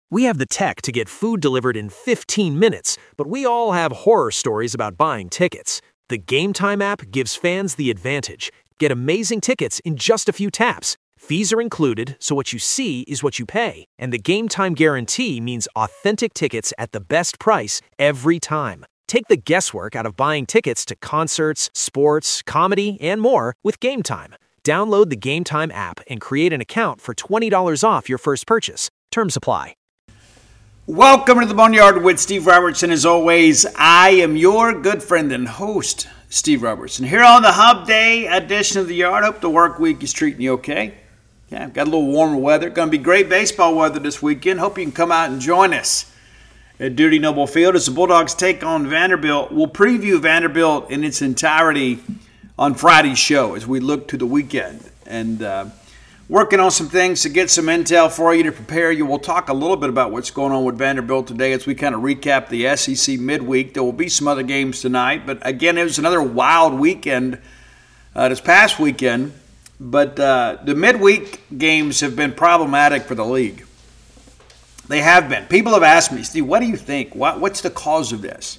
We have the tech to get food delivered in 15 minutes, but we all have horror stories about buying tickets. The Game Time app gives fans the advantage. Get amazing tickets in just a few taps. Fees are included, so what you see is what you pay. And the Game Time guarantee means authentic tickets at the best price every time. Take the guesswork out of buying tickets to concerts, sports, comedy, and more with Game Time. Download the Game Time app and create an account for $20 off your first purchase. Terms apply. Welcome to the Boneyard with Steve Robertson. As always, I am your good friend and host, Steve Robertson. Here on the Hub Day edition of the Yard. Hope the work week is treating you okay. Yeah, got a little warmer weather. Going to be great baseball weather this weekend. Hope you can come out and join us at Dudy Noble Field as the Bulldogs take on Vanderbilt. We'll preview Vanderbilt in its entirety on Friday's show as we look to the weekend. And working on some things to get some intel for you to prepare you. We'll talk a little bit about what's going on with Vanderbilt today as we kind of recap the SEC midweek. There will be some other games tonight. But again, it was another wild weekend this past weekend. But the midweek games have been problematic for the league. They have been. People have asked me, Steve, what do you think? What's the cause of this?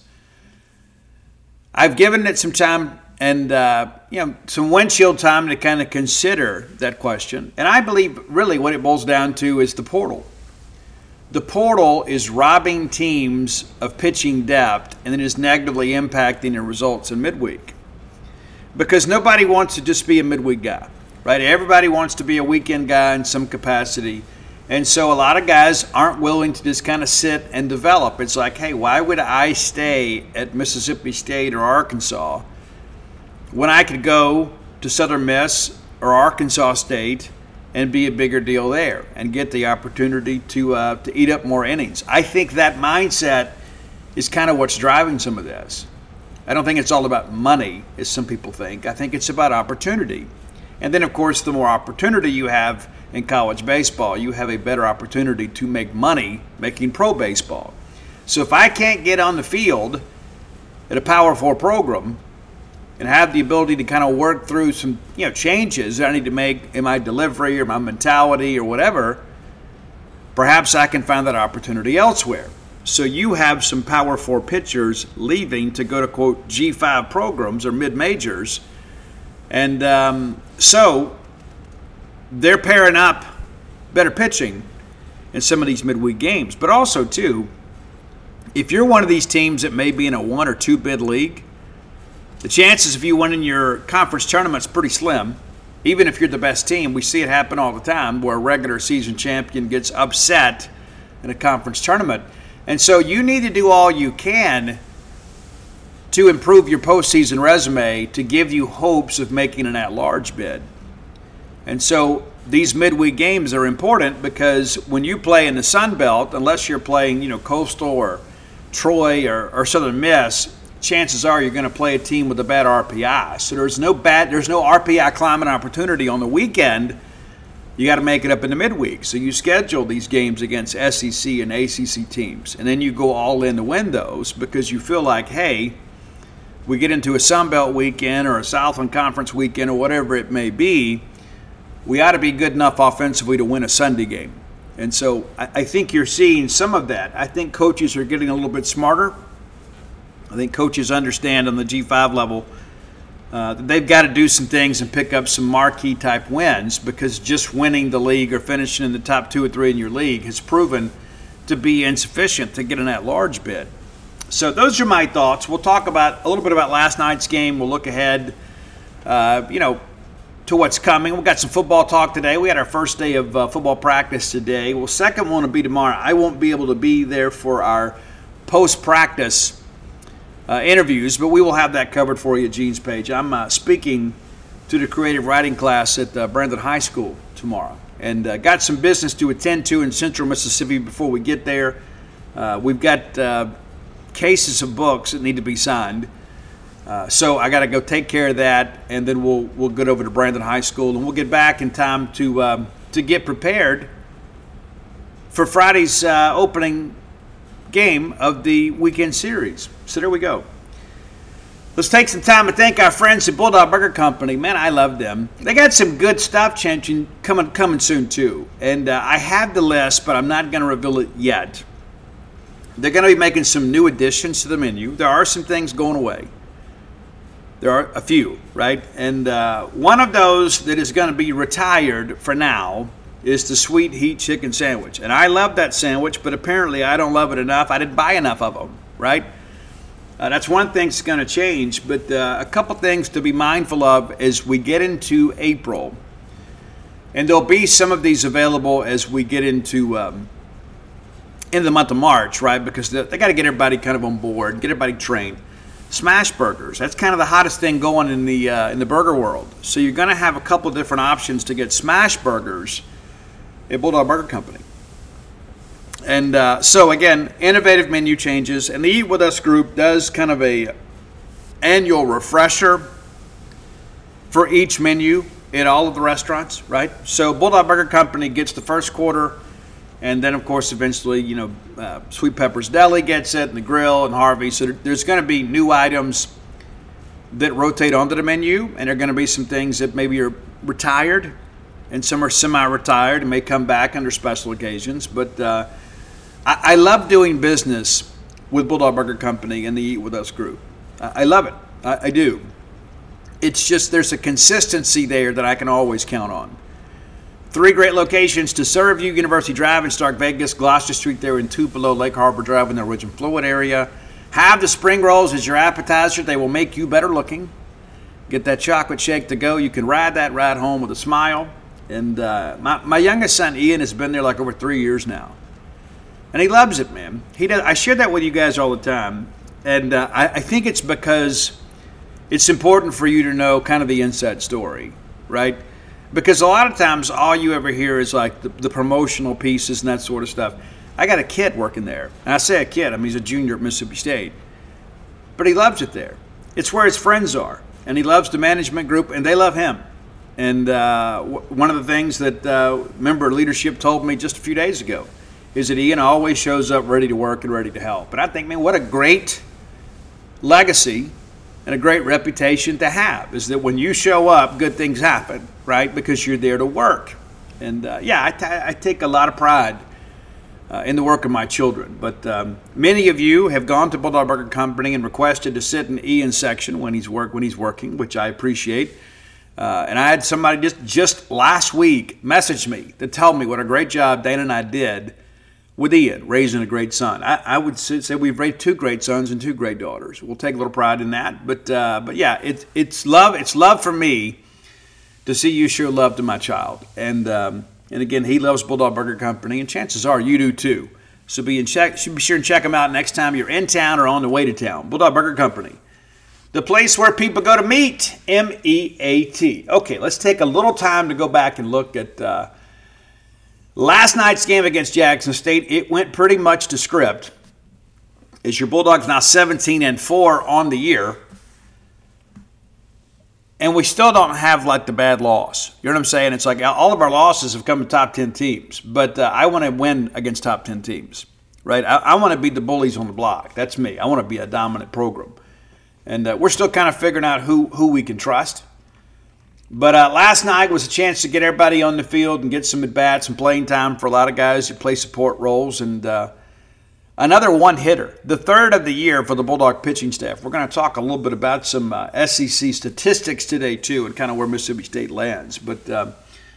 I've given it some time and some windshield time to kind of consider that question. And I believe really what it boils down to is the portal. The portal is robbing teams of pitching depth and it is negatively impacting their results in midweek. Because nobody wants to just be a midweek guy, right? Everybody wants to be a weekend guy in some capacity. And so a lot of guys aren't willing to just kind of sit and develop. It's like, hey, why would I stay at Mississippi State or Arkansas when I could go to Southern Miss or Arkansas State and be a bigger deal there and get the opportunity to eat up more innings? I think that mindset is kind of what's driving some of this. I don't think it's all about money, as some people think. I think it's about opportunity. And then, of course, the more opportunity you have in college baseball, you have a better opportunity to make money making pro baseball. So if I can't get on the field at a Power 4 program and have the ability to kind of work through some changes that I need to make in my delivery or my mentality or whatever, perhaps I can find that opportunity elsewhere. So you have some Power 4 pitchers leaving to go to, quote, G5 programs or mid-majors. And so they're pairing up better pitching in some of these midweek games. But also, too, if you're one of these teams that may be in a 1 or 2 bid league, the chances of you winning your conference tournament is pretty slim. Even if you're the best team, we see it happen all the time where a regular season champion gets upset in a conference tournament. And so you need to do all you can to improve your postseason resume to give you hopes of making an at-large bid. And so these midweek games are important because when you play in the Sun Belt, unless you're playing, Coastal or Troy or Southern Miss, chances are you're going to play a team with a bad RPI. So there's no RPI climbing opportunity on the weekend. You got to make it up in the midweek. So you schedule these games against SEC and ACC teams, and then you go all in to win those because you feel like, hey, we get into a Sun Belt weekend or a Southland Conference weekend or whatever it may be, we ought to be good enough offensively to win a Sunday game. And so I think you're seeing some of that. I think coaches are getting a little bit smarter. I think coaches understand on the G5 level that they've got to do some things and pick up some marquee-type wins because just winning the league or finishing in the top 2 or 3 in your league has proven to be insufficient to get an at-large bid. So those are my thoughts. We'll talk about a little bit about last night's game. We'll look ahead, to what's coming. We've got some football talk today. We had our first day of football practice today. Well, second one will be tomorrow. I won't be able to be there for our post-practice interviews, but we will have that covered for you at Gene's page. I'm speaking to the creative writing class at Brandon High School tomorrow, and got some business to attend to in Central Mississippi before we get there. We've got cases of books that need to be signed. So I got to go take care of that, and then we'll get over to Brandon High School, and we'll get back in time to get prepared for Friday's opening game of the weekend series. So there we go. Let's take some time to thank our friends at Bulldog Burger Company. Man, I love them. They got some good stuff changing coming soon too. And I have the list, but I'm not going to reveal it yet. They're going to be making some new additions to the menu. There are some things going away. There are a few, right? And one of those that is going to be retired for now is the Sweet Heat Chicken Sandwich. And I love that sandwich, but apparently I don't love it enough. I didn't buy enough of them, right? That's one thing that's going to change, but a couple things to be mindful of as we get into April. And there'll be some of these available as we get into the month of March, right? Because they got to get everybody kind of on board, get everybody trained. Smash burgers, that's kind of the hottest thing going in the burger world. So you're going to have a couple different options to get smash burgers at Bulldog Burger Company. And so, again, innovative menu changes. And the Eat With Us group does kind of a annual refresher for each menu at all of the restaurants, right? So Bulldog Burger Company gets the first quarter. And then, of course, eventually, Sweet Pepper's Deli gets it, and the Grill, and Harvey. So there's going to be new items that rotate onto the menu. And there are going to be some things that maybe are retired. And some are semi-retired and may come back under special occasions. But I love doing business with Bulldog Burger Company and the Eat With Us group. I love it. I do. It's just there's a consistency there that I can always count on. 3 great locations to serve you: University Drive in Stark Vegas, Gloucester Street there in Tupelo, Lake Harbor Drive in the Ridge and Flowood area. Have the spring rolls as your appetizer. They will make you better looking. Get that chocolate shake to go. You can ride that ride home with a smile. And my youngest son, Ian, has been there like over 3 years now. And he loves it, man. He does. I share that with you guys all the time. And I think it's because it's important for you to know kind of the inside story, right? Because a lot of times all you ever hear is like the promotional pieces and that sort of stuff. I got a kid working there. And I say a kid, I mean he's a junior at Mississippi State. But he loves it there. It's where his friends are. And he loves the management group, and they love him. And one of the things that member leadership told me just a few days ago is that Ian always shows up ready to work and ready to help. And I think, man, what a great legacy and a great reputation to have, is that when you show up, good things happen, right? Because you're there to work. And I take a lot of pride in the work of my children. But many of you have gone to Bulldog Burger Company and requested to sit in Ian's section when he's working, which I appreciate. And I had somebody just last week message me to tell me what a great job Dana and I did with Ian, raising a great son. I would say we've raised 2 great sons and 2 great daughters. We'll take a little pride in that. But yeah, it's love. It's love for me to see you show love to my child. And again, he loves Bulldog Burger Company, and chances are you do too. So be sure and check them out next time you're in town or on the way to town. Bulldog Burger Company, the place where people go to meet, M-E-A-T. Okay, let's take a little time to go back and look at last night's game against Jackson State. It went pretty much to script. As your Bulldogs now 17-4 on the year. And we still don't have like the bad loss. You know what I'm saying? It's like all of our losses have come to top 10 teams. But I want to win against top 10 teams, right? I want to beat the bullies on the block. That's me. I want to be a dominant program. And we're still kind of figuring out who we can trust. But last night was a chance to get everybody on the field and get some at-bats and playing time for a lot of guys who play support roles. And another one-hitter, the 3rd of the year for the Bulldog pitching staff. We're going to talk a little bit about some SEC statistics today, too, and kind of where Mississippi State lands. But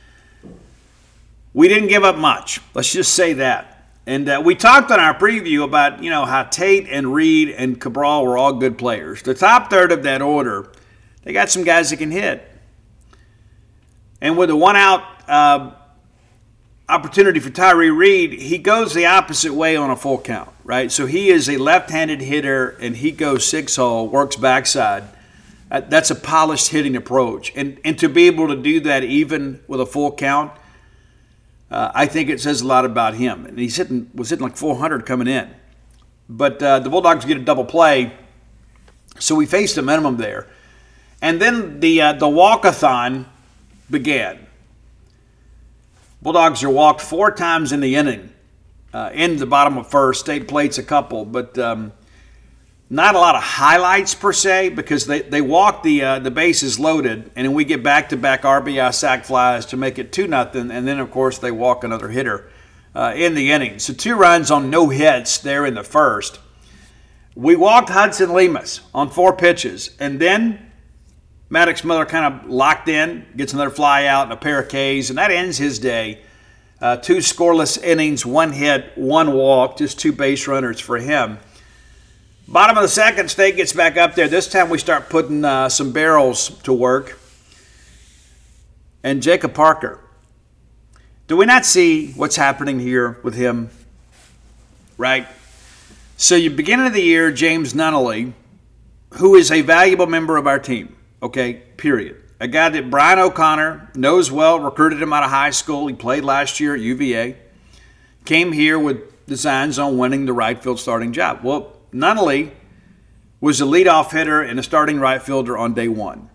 we didn't give up much. Let's just say that. And we talked on our preview about, how Tate and Reed and Cabral were all good players. The top third of that order, they got some guys that can hit. And with a one-out opportunity for Tyree Reed, he goes the opposite way on a full count, right? So he is a left-handed hitter, and he goes 6-hole, works backside. That's a polished hitting approach. And to be able to do that even with a full count, I think it says a lot about him. And was hitting like 400 coming in. But the Bulldogs get a double play, so we faced a minimum there. And then the walk-a-thon began. Bulldogs are walked 4 times in the inning. In the bottom of first, State plates a couple. But Not a lot of highlights per se, because they walk the bases loaded, and then we get back-to-back RBI sac flies to make it 2-0, and then, of course, they walk another hitter in the inning. So 2 runs on no hits there in the first. We walked Hudson Lemus on 4 pitches, and then Maddox Miller kind of locked in, gets another fly out and a pair of Ks, and that ends his day. 2 scoreless innings, 1 hit, 1 walk, just 2 base runners for him. Bottom of the second, State gets back up there. This time we start putting some barrels to work. And Jacob Parker. Do we not see what's happening here with him? Right? So you beginning of the year, James Nunnally, who is a valuable member of our team. Okay, period. A guy that Brian O'Connor knows well, recruited him out of high school. He played last year at UVA. Came here with designs on winning the right field starting job. Well, Nunnally was a leadoff hitter and a starting right fielder on day 1.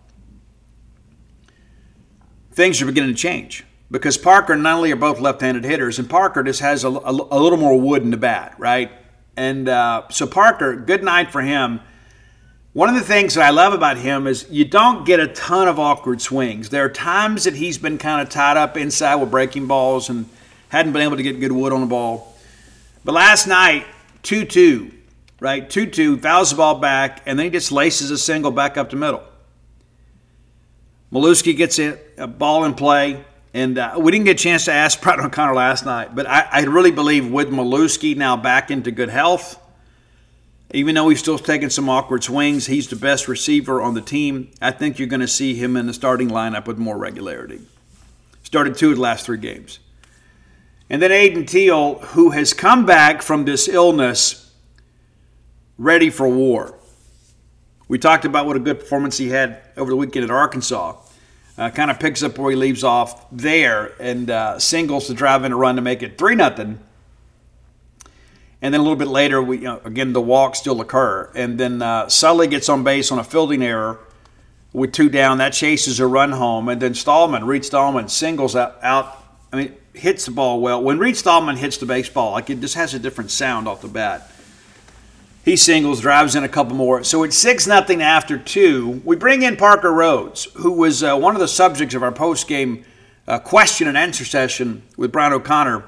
Things are beginning to change because Parker and Nunnally are both left-handed hitters, and Parker just has a little more wood in the bat, right? And so Parker, good night for him. One of the things that I love about him is you don't get a ton of awkward swings. There are times that he's been kind of tied up inside with breaking balls and hadn't been able to get good wood on the ball. But last night, 2-2. Right, 2-2, fouls the ball back, and then he just laces a single back up the middle. Milewski gets a ball in play, and we didn't get a chance to ask Brian O'Connor last night, but I really believe with Milewski now back into good health, even though he's still taking some awkward swings, he's the best receiver on the team. I think you're going to see him in the starting lineup with more regularity. Started 2 of the last 3 games. And then Aiden Teal, who has come back from this illness ready for war. We talked about what a good performance he had over the weekend at Arkansas. Kind of picks up where he leaves off there and singles to drive in a run to make it 3-0. And then a little bit later, again, the walks still occur. And then Sully gets on base on a fielding error with 2 down. That chases a run home. And then Reed Stallman singles out. I mean, hits the ball well. When Reed Stallman hits the baseball, like it just has a different sound off the bat. He singles, drives in a couple more. So it's 6-0 after 2. We bring in Parker Rhodes, who was one of the subjects of our post-game question and answer session with Brian O'Connor.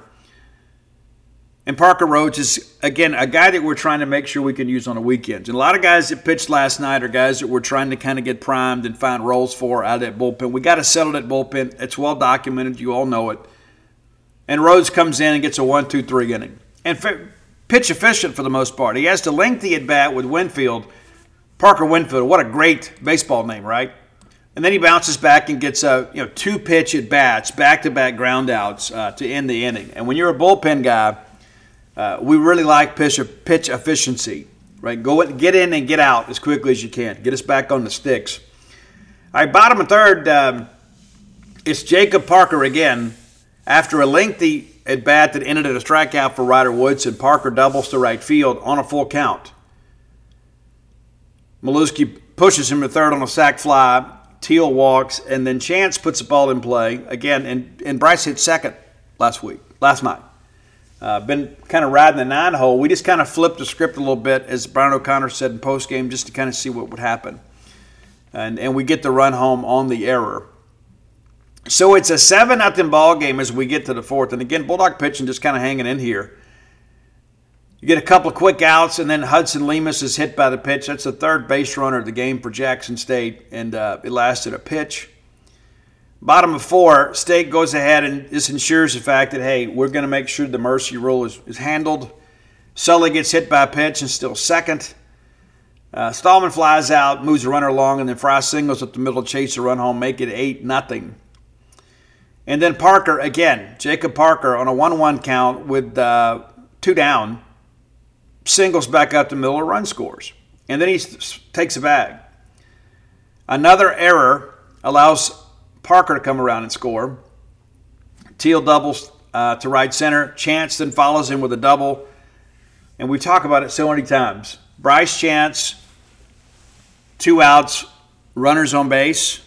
And Parker Rhodes is, again, a guy that we're trying to make sure we can use on the weekends. And a lot of guys that pitched last night are guys that we're trying to kind of get primed and find roles for out of that bullpen. We got to settle that bullpen. It's well documented. You all know it. And Rhodes comes in and gets a 1-2-3 inning. And pitch efficient for the most part. He has the lengthy at bat with Winfield, Parker Winfield. What a great baseball name, right? And then he bounces back and gets 2 pitch at bats, back-to-back ground outs to end the inning. And when you're a bullpen guy, we really like pitch efficiency, right? Get in and get out as quickly as you can. Get us back on the sticks. All right, bottom of third, it's Jacob Parker again. After a lengthy at bat that ended in a strikeout for Ryder Woodson, Parker doubles to right field on a full count. Milewski pushes him to third on a sac fly. Teal walks, and then Chance puts the ball in play again. And Bryce hit second last night. Been kind of riding the 9-hole. We just kind of flipped the script a little bit, as Brian O'Connor said in postgame, just to kind of see what would happen. And we get the run home on the error. So it's a 7-0 ball game as we get to the 4th. And again, Bulldog pitching just kind of hanging in here. You get a couple of quick outs, and then Hudson Lemus is hit by the pitch. That's the 3rd base runner of the game for Jackson State, and it lasted a pitch. Bottom of 4, State goes ahead, and this ensures the fact that, hey, we're going to make sure the mercy rule is handled. Sully gets hit by a pitch and still second. Stallman flies out, moves the runner along, and then Fry singles up the middle, chase a run home, make it 8-0. And then Parker, again, Jacob Parker on a 1-1 count with 2 down, singles back up the middle, run scores. And then he takes a bag. Another error allows Parker to come around and score. Teal doubles to right center. Chance then follows him with a double. And we talk about it so many times. Bryce Chance, 2 outs, runners on base.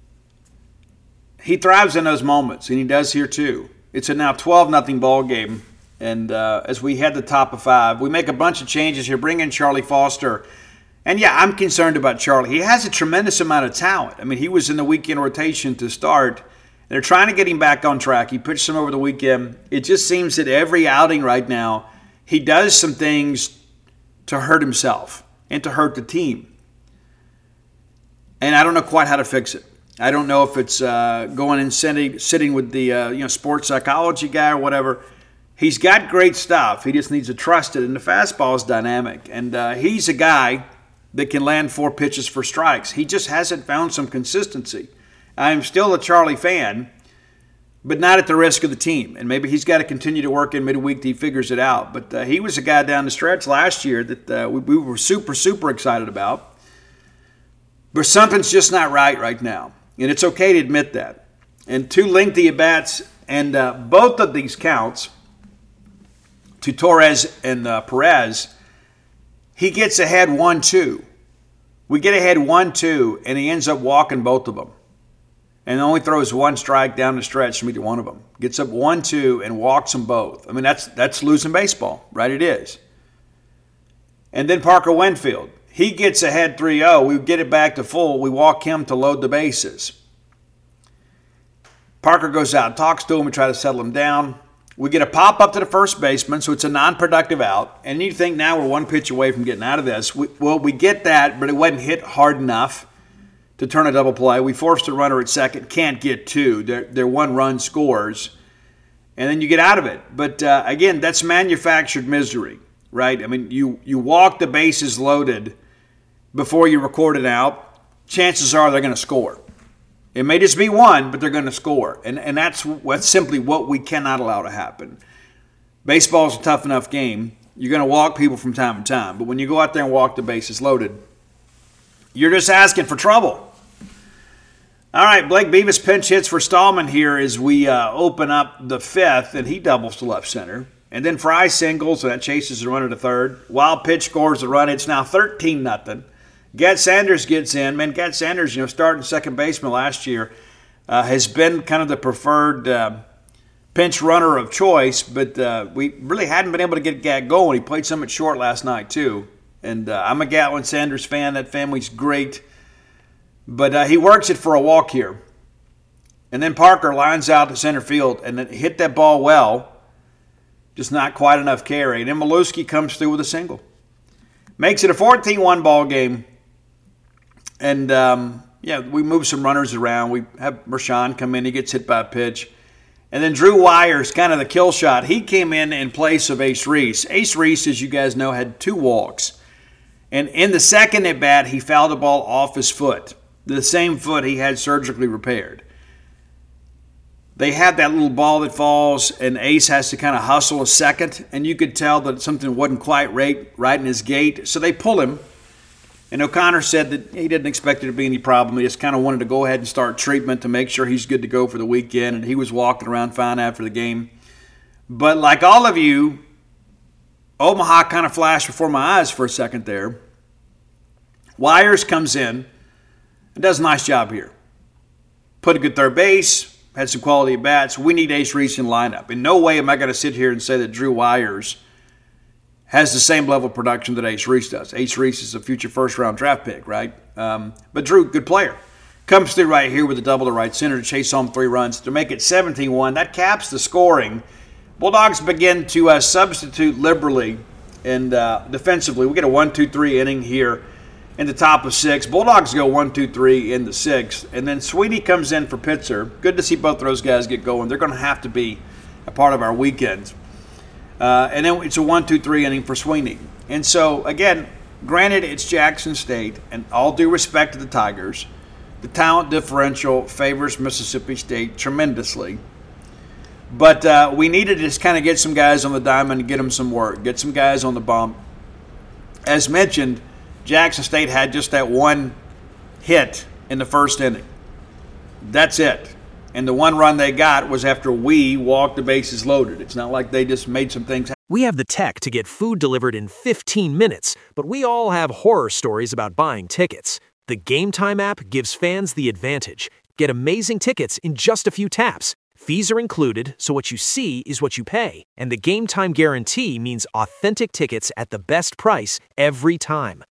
He thrives in those moments, and he does here too. It's a now 12-0 ball game, and as we head the top of 5, we make a bunch of changes here. Bring in Charlie Foster And yeah, I'm concerned about Charlie. He has a tremendous amount of talent. I mean, he was in the weekend rotation to start. They're trying to get him back on track. He pitched some over the weekend. It just seems that every outing right now, he does some things to hurt himself and to hurt the team. And I don't know quite how to fix it. I don't know if it's going and sitting with the sports psychology guy or whatever. He's got great stuff. He just needs to trust it. And the fastball is dynamic. And he's a guy that can land 4 pitches for strikes. He just hasn't found some consistency. I'm still a Charlie fan, but not at the risk of the team. And maybe he's got to continue to work in midweek till he figures it out. But he was a guy down the stretch last year that we were super, super excited about. But something's just not right now. And it's okay to admit that. And 2 lengthy at-bats, and both of these counts to Torres and Perez, he gets ahead 1-2. We get ahead 1-2, and he ends up walking both of them. And only throws 1 strike down the stretch from either one of them. Gets up 1-2 and walks them both. I mean, that's losing baseball, right? It is. And then Parker Winfield. He gets ahead 3-0. We get it back to full. We walk him to load the bases. Parker goes out and talks to him. We try to settle him down. We get a pop-up to the first baseman, so it's a non-productive out. And you think now we're 1 pitch away from getting out of this. We get that, but it wasn't hit hard enough to turn a double play. We forced a runner at second. Can't get 2. They're 1-run scores. And then you get out of it. But, again, that's manufactured misery, right? I mean, you walk the bases loaded before you record it out. Chances are they're going to score. It may just be 1, but they're going to score. And that's simply what we cannot allow to happen. Baseball is a tough enough game. You're going to walk people from time to time. But when you go out there and walk the bases loaded, you're just asking for trouble. All right, Blake Beavis pinch hits for Stallman here as we open up the 5th, and he doubles to left center. And then Fry singles, and that chases the runner to third. Wild pitch scores the run. It's now 13-0. Gat Sanders gets in. Man, Gat Sanders, starting second baseman last year, has been kind of the preferred pinch runner of choice, but we really hadn't been able to get Gat going. He played so much short last night, too. And I'm a Gatlin Sanders fan. That family's great. But he works it for a walk here. And then Parker lines out to center field and then hit that ball well. Just not quite enough carry. And then Milewski comes through with a single. Makes it a 14-1 ball game. And, we move some runners around. We have Mershon come in. He gets hit by a pitch. And then Drew Wyers, kind of the kill shot. He came in place of Ace Reese. Ace Reese, as you guys know, had 2 walks. And in the second at-bat, he fouled the ball off his foot, the same foot he had surgically repaired. They have that little ball that falls, and Ace has to kind of hustle a second, and you could tell that something wasn't quite right in his gait. So they pull him, and O'Connor said that he didn't expect there to be any problem. He just kind of wanted to go ahead and start treatment to make sure he's good to go for the weekend, and he was walking around fine after the game. But like all of you, Omaha kind of flashed before my eyes for a second there. Wyers comes in and does a nice job here. Put a good third base, had some quality at-bats. We need Ace Reese in lineup. In no way am I going to sit here and say that Drew Wyers has the same level of production that Ace Reese does. Ace Reese is a future first-round draft pick, right? But Drew, good player. Comes through right here with a double to right center to chase home 3 runs to make it 17-1. That caps the scoring. Bulldogs begin to substitute liberally and defensively. We get a 1-2-3 inning here in the top of 6. Bulldogs go 1-2-3 in the 6th. And then Sweeney comes in for Pitzer. Good to see both of those guys get going. They're going to have to be a part of our weekends. And then it's a 1-2-3 inning for Sweeney. And so, again, granted it's Jackson State, and all due respect to the Tigers, the talent differential favors Mississippi State tremendously. But we needed to just kind of get some guys on the diamond and get them some work, get some guys on the bump. As mentioned, Jackson State had just that 1 hit in the first inning. That's it. And the 1 run they got was after we walked the bases loaded. It's not like they just made some things happen. We have the tech to get food delivered in 15 minutes, but we all have horror stories about buying tickets. The Game Time app gives fans the advantage. Get amazing tickets in just a few taps. Fees are included, so what you see is what you pay. And the Game Time guarantee means authentic tickets at the best price every time.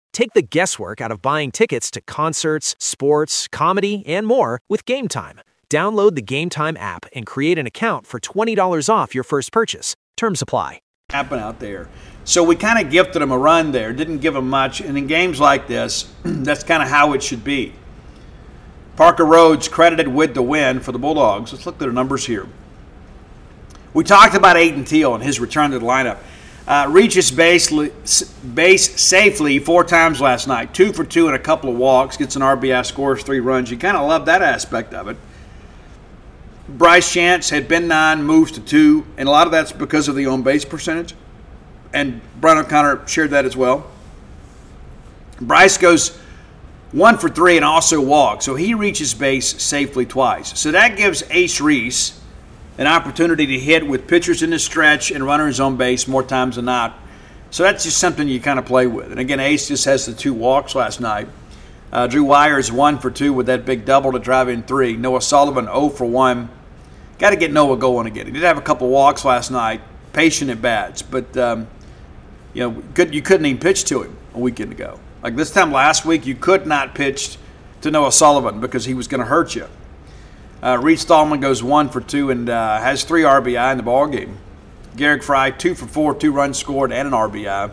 Take the guesswork out of buying tickets to concerts, sports, comedy, and more with Game Time. Download the Game Time app and create an account for $20 off your first purchase. Terms apply. Happen out there. So we kind of gifted them a run there, didn't give them much. And in games like this, that's kind of how it should be. Parker Rhodes credited with the win for the Bulldogs. Let's look at the numbers here. We talked about Aiden Teal and his return to the lineup. Reaches base safely 4 times last night. 2 for 2 and a couple of walks. Gets an RBI, scores 3 runs. You kind of love that aspect of it. Bryce Chance had been 9, moves to 2, and a lot of that's because of the on-base percentage. And Brian O'Connor shared that as well. Bryce goes 1 for 3 and also walks, so he reaches base safely twice. So that gives Ace Reese an opportunity to hit with pitchers in the stretch and runners on base more times than not. So that's just something you kind of play with. And again, Ace just has the 2 walks last night. Drew Wires 1 for 2 with that big double to drive in 3. Noah Sullivan 0 for 1. Got to get Noah going again. He did have a couple walks last night, patient at bats, but you couldn't even pitch to him a weekend ago. Like this time last week, you could not pitch to Noah Sullivan because he was going to hurt you. Reed Stallman goes 1 for 2 and has 3 RBI in the ballgame. Garrick Fry 2 for 4, 2 runs scored and an RBI.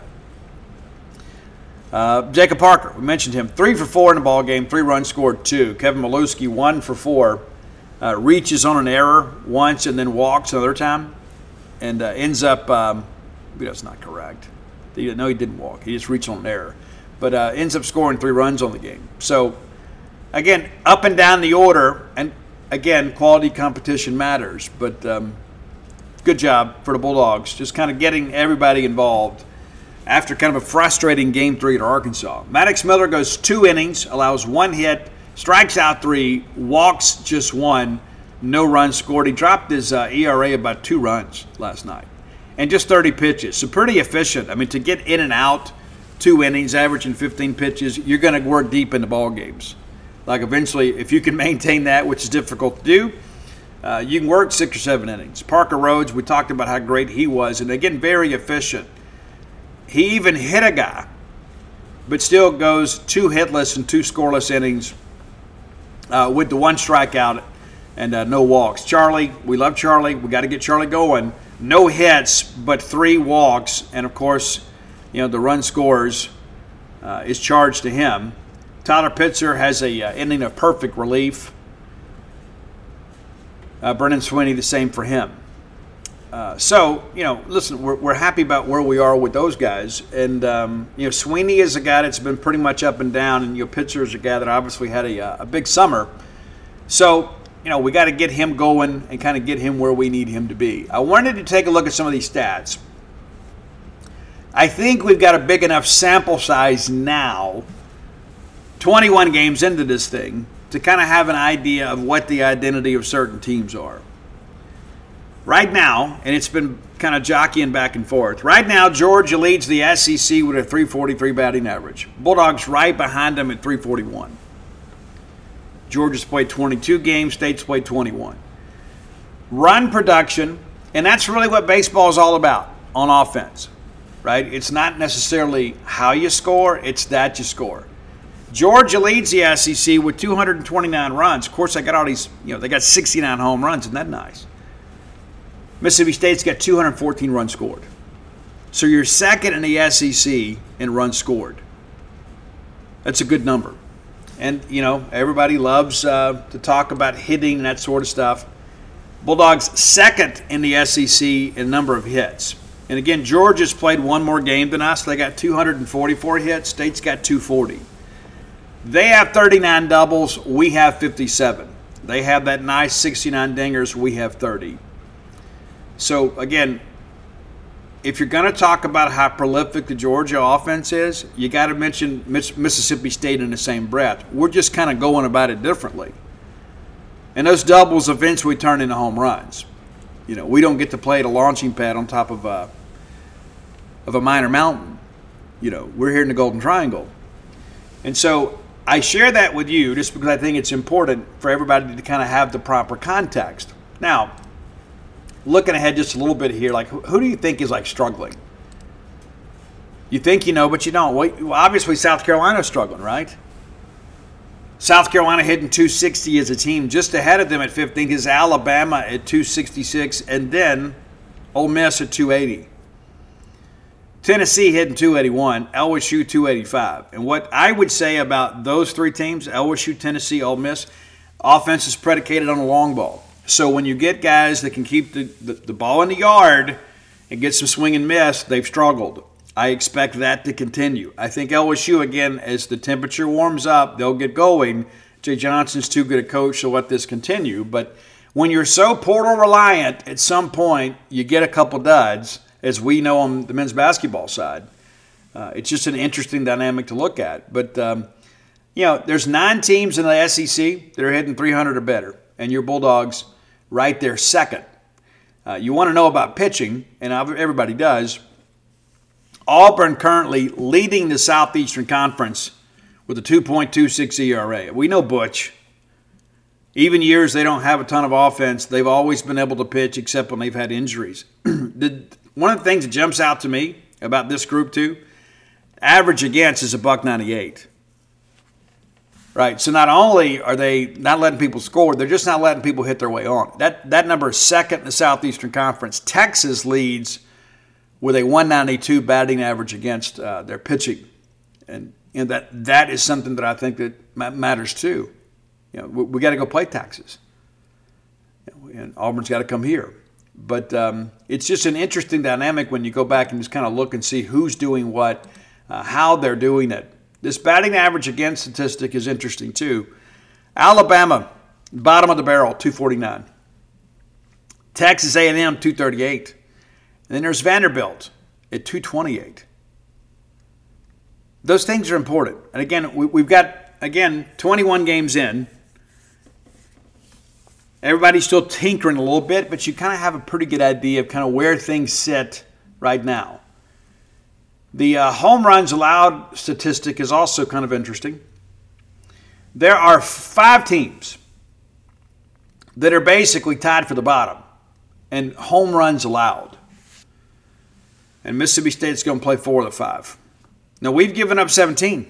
Jacob Parker, we mentioned him, 3 for 4 in the ballgame, 3 runs scored, 2. Kevin Malewski 1 for 4. Reaches on an error once and then walks another time and ends up that's not correct. No, he didn't walk. He just reached on an error. But ends up scoring 3 runs on the game. So, again, up and down the order, and, again, quality competition matters. But good job for the Bulldogs, just kind of getting everybody involved after kind of a frustrating Game 3 at Arkansas. Maddox Miller goes 2 innings, allows 1 hit, strikes out 3, walks just 1, no runs scored. He dropped his ERA about 2 runs last night. And just 30 pitches. So pretty efficient. I mean, to get in and out 2 innings, averaging 15 pitches, you're going to work deep in the ball games. Like eventually, if you can maintain that, which is difficult to do, you can work 6 or 7 innings. Parker Rhodes, we talked about how great he was. And again, very efficient. He even hit a guy, but still goes 2 hitless and 2 scoreless innings. With the 1 strikeout and no walks. Charlie, we love Charlie. We got to get Charlie going. No hits, but 3 walks. And, of course, the run scores is charged to him. Tyler Pitzer has a inning of perfect relief. Brennan Sweeney, the same for him. Listen, we're happy about where we are with those guys. And, Sweeney is a guy that's been pretty much up and down. And, Pitzer is a guy that obviously had a big summer. So, we got to get him going and kind of get him where we need him to be. I wanted to take a look at some of these stats. I think we've got a big enough sample size now, 21 games into this thing, to kind of have an idea of what the identity of certain teams are. Right now, and it's been kind of jockeying back and forth. Right now, Georgia leads the SEC with a .343 batting average. Bulldogs right behind them at .341. Georgia's played 22 games. State's played 21. Run production, and that's really what baseball is all about on offense, right? It's not necessarily how you score, it's that you score. Georgia leads the SEC with 229 runs. Of course, they got all these, they got 69 home runs. Isn't that nice? Mississippi State's got 214 runs scored. So you're second in the SEC in runs scored. That's a good number. And, everybody loves to talk about hitting and that sort of stuff. Bulldogs second in the SEC in number of hits. And, again, Georgia's played 1 more game than us. They got 244 hits. State's got 240. They have 39 doubles. We have 57. They have that nice 69 dingers. We have 30. So, again, if you're going to talk about how prolific the Georgia offense is, you got to mention Mississippi State in the same breath. We're just kind of going about it differently. And those doubles eventually turn into home runs. We don't get to play at a launching pad on top of a minor mountain. We're here in the Golden Triangle. And so I share that with you just because I think it's important for everybody to kind of have the proper context. Now, looking ahead just a little bit here, like who do you think is struggling? You think you know, but you don't. Well, obviously, South Carolina's struggling, right? South Carolina hitting 260 as a team. Just ahead of them at 15th is Alabama at 266, and then Ole Miss at 280. Tennessee hitting 281, LSU 285. And what I would say about those three teams, LSU, Tennessee, Ole Miss, offense is predicated on the long ball. So when you get guys that can keep the ball in the yard and get some swing and miss, they've struggled. I expect that to continue. I think LSU, again, as the temperature warms up, they'll get going. Jay Johnson's too good a coach to let this continue. But when you're so portal reliant, at some point you get a couple duds, as we know on the men's basketball side. It's just an interesting dynamic to look at. But, there's 9 teams in the SEC that are hitting 300 or better, and your Bulldogs right there second. You want to know about pitching, and everybody does. Auburn currently leading the Southeastern Conference with a 2.26 ERA. We know Butch. Even years they don't have a ton of offense, they've always been able to pitch except when they've had injuries. One of the things that jumps out to me about this group, too, average against is $1.98. Right, so not only are they not letting people score, they're just not letting people hit their way on. That number is second in the Southeastern Conference. Texas leads with a 192 batting average against their pitching. And that is something that I think that matters, too. We got to go play Texas. And Auburn's got to come here. But it's just an interesting dynamic when you go back and just kind of look and see who's doing what, how they're doing it. This batting average against statistic is interesting too. Alabama, bottom of the barrel, 249. Texas A&M, 238. And then there's Vanderbilt at 228. Those things are important. And again, we've got, 21 games in. Everybody's still tinkering a little bit, but you kind of have a pretty good idea of kind of where things sit right now. The home runs allowed statistic is also kind of interesting. There are 5 teams that are basically tied for the bottom and home runs allowed. And Mississippi State's going to play 4 of the 5. Now, we've given up 17.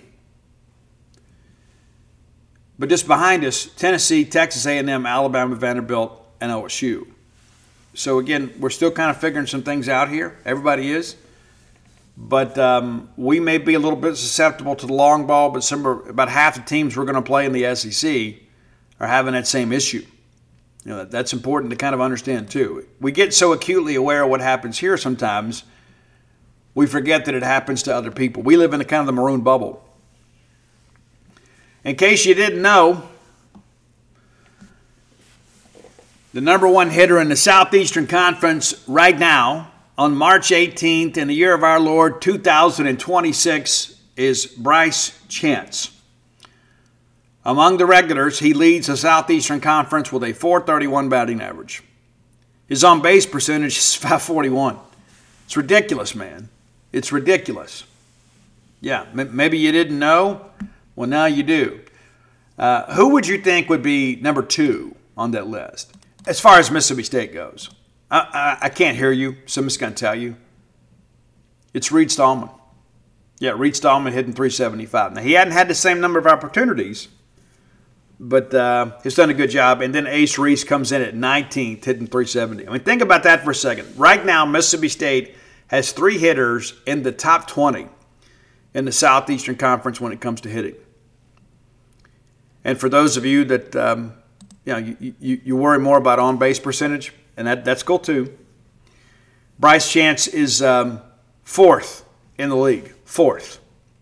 But just behind us, Tennessee, Texas A&M, Alabama, Vanderbilt, and OSU. So, again, we're still kind of figuring some things out here. Everybody is. But we may be a little bit susceptible to the long ball, but about half the teams we're going to play in the SEC are having that same issue. That's important to kind of understand, too. We get so acutely aware of what happens here sometimes, we forget that it happens to other people. We live in kind of the maroon bubble. In case you didn't know, the number 1 hitter in the Southeastern Conference right now on March 18th in the year of our Lord 2026 is Bryce Chance. Among the regulars, he leads the Southeastern Conference with a .431 batting average. His on-base percentage is .541. It's ridiculous, man. It's ridiculous. Yeah, maybe you didn't know. Well, now you do. Who would you think would be number 2 on that list as far as Mississippi State goes? I can't hear you, so I'm just going to tell you. It's Reed Stallman. Yeah, Reed Stallman hitting .375. Now, he hadn't had the same number of opportunities, but he's done a good job. And then Ace Reese comes in at 19th, hitting .370. I mean, think about that for a second. Right now, Mississippi State has 3 hitters in the top 20 in the Southeastern Conference when it comes to hitting. And for those of you that you worry more about on-base percentage, and that's cool too, Bryce Chance is 4th in the league. 4th.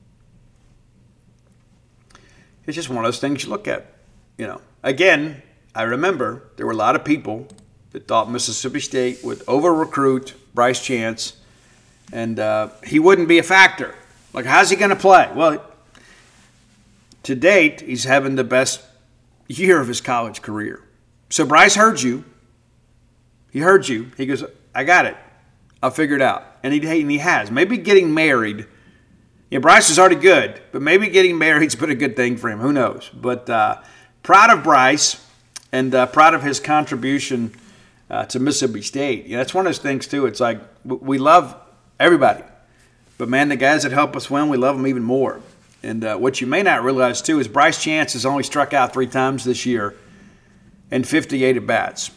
It's just one of those things you look at. Again, I remember there were a lot of people that thought Mississippi State would over-recruit Bryce Chance, and he wouldn't be a factor. Like, how's he going to play? Well, to date, he's having the best year of his college career. So Bryce heard you. He heard you. He goes, I got it. I'll figure it out. And he has. Maybe getting married. Bryce is already good, but maybe getting married's been a good thing for him. Who knows? But proud of Bryce and proud of his contribution to Mississippi State. That's one of those things, too. It's like we love everybody. But, man, the guys that help us win, we love them even more. And what you may not realize, too, is Bryce Chance has only struck out 3 times this year and 58 at-bats.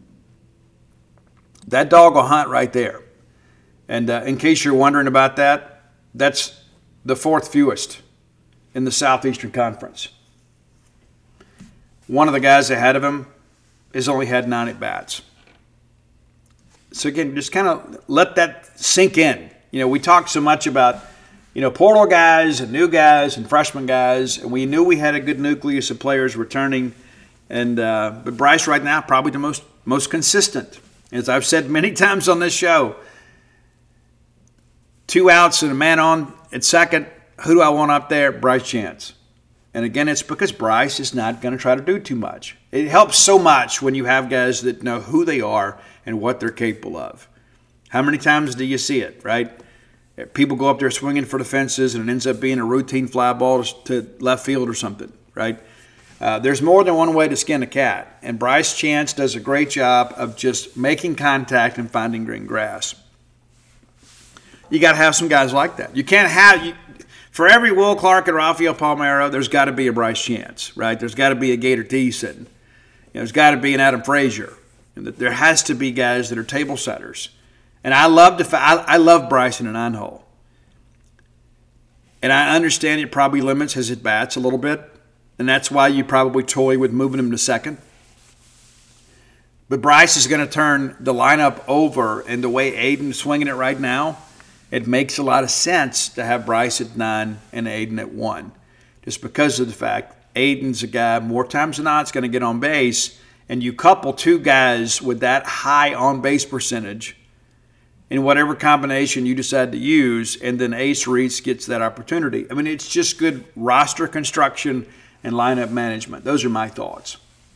That dog will hunt right there. And in case you're wondering about that, that's the 4th fewest in the Southeastern Conference. One of the guys ahead of him has only had 9 at-bats. So, again, just kind of let that sink in. We talked so much about, portal guys and new guys and freshman guys, and we knew we had a good nucleus of players returning. And but Bryce right now probably the most consistent. As I've said many times on this show, 2 outs and a man on at second. Who do I want up there? Bryce Chance. And again, it's because Bryce is not going to try to do too much. It helps so much when you have guys that know who they are and what they're capable of. How many times do you see it, right? People go up there swinging for the fences and it ends up being a routine fly ball to left field or something, right? There's more than one way to skin a cat. And Bryce Chance does a great job of just making contact and finding green grass. You got to have some guys like that. You can't have for every Will Clark and Rafael Palmeiro, there's got to be a Bryce Chance, right? There's got to be a Gator Thiessen. There's got to be an Adam Frazier. And there has to be guys that are table setters. And I love Bryce in a 9-hole. And I understand it probably limits his at-bats a little bit. And that's why you probably toy with moving him to second. But Bryce is going to turn the lineup over, and the way Aiden's swinging it right now, it makes a lot of sense to have Bryce at 9 and Aiden at 1. Just because of the fact Aiden's a guy more times than not is going to get on base, and you couple 2 guys with that high on-base percentage in whatever combination you decide to use, and then Ace Reese gets that opportunity. I mean, it's just good roster construction and lineup management. Those are my thoughts.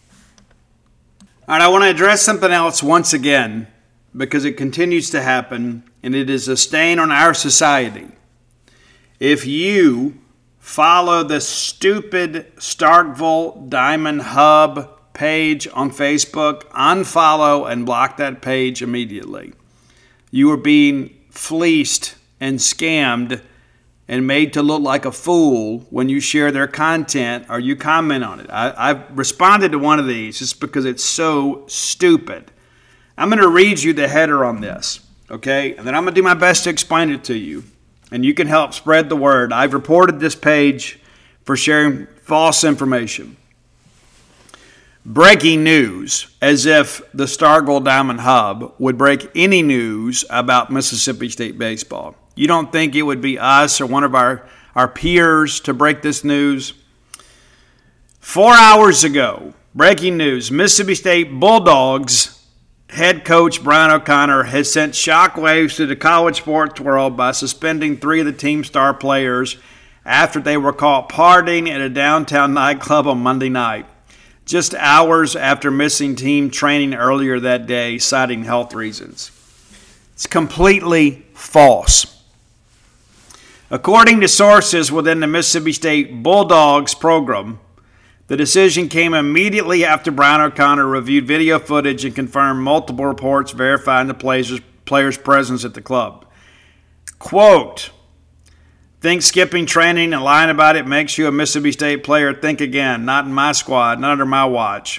All right, I want to address something else once again because it continues to happen, and it is a stain on our society. If you follow the stupid Starkville Diamond Hub page on Facebook, unfollow and block that page immediately. You are being fleeced and scammed and made to look like a fool when you share their content or you comment on it. I've responded to one of these just because it's so stupid. I'm going to read you the header on this, okay? And then I'm going to do my best to explain it to you. And you can help spread the word. I've reported this page for sharing false information. Breaking news, as if the Starkville Diamond Hub would break any news about Mississippi State baseball. You don't think it would be us or one of our peers to break this news? 4 hours ago, breaking news, Mississippi State Bulldogs head coach Brian O'Connor has sent shockwaves to the college sports world by suspending 3 of the team's star players after they were caught partying at a downtown nightclub on Monday night, just hours after missing team training earlier that day, citing health reasons. It's completely false. According to sources within the Mississippi State Bulldogs program, the decision came immediately after Brian O'Connor reviewed video footage and confirmed multiple reports verifying the players' presence at the club. Quote, "Think skipping training and lying about it makes you a Mississippi State player? Think again. Not in my squad, not under my watch."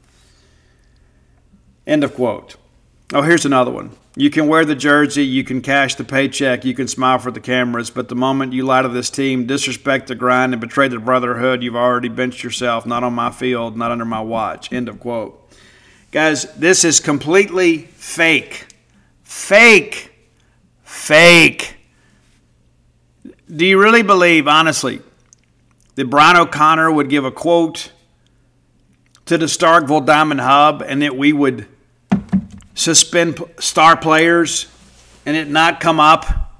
End of quote. Oh, here's another one. "You can wear the jersey, you can cash the paycheck, you can smile for the cameras, but the moment you lie to this team, disrespect the grind, and betray the brotherhood, you've already benched yourself. Not on my field, not under my watch." End of quote. Guys, this is completely fake. Fake. Fake. Do you really believe, honestly, that Brian O'Connor would give a quote to the Starkville Diamond Hub and that we would suspend star players and it not come up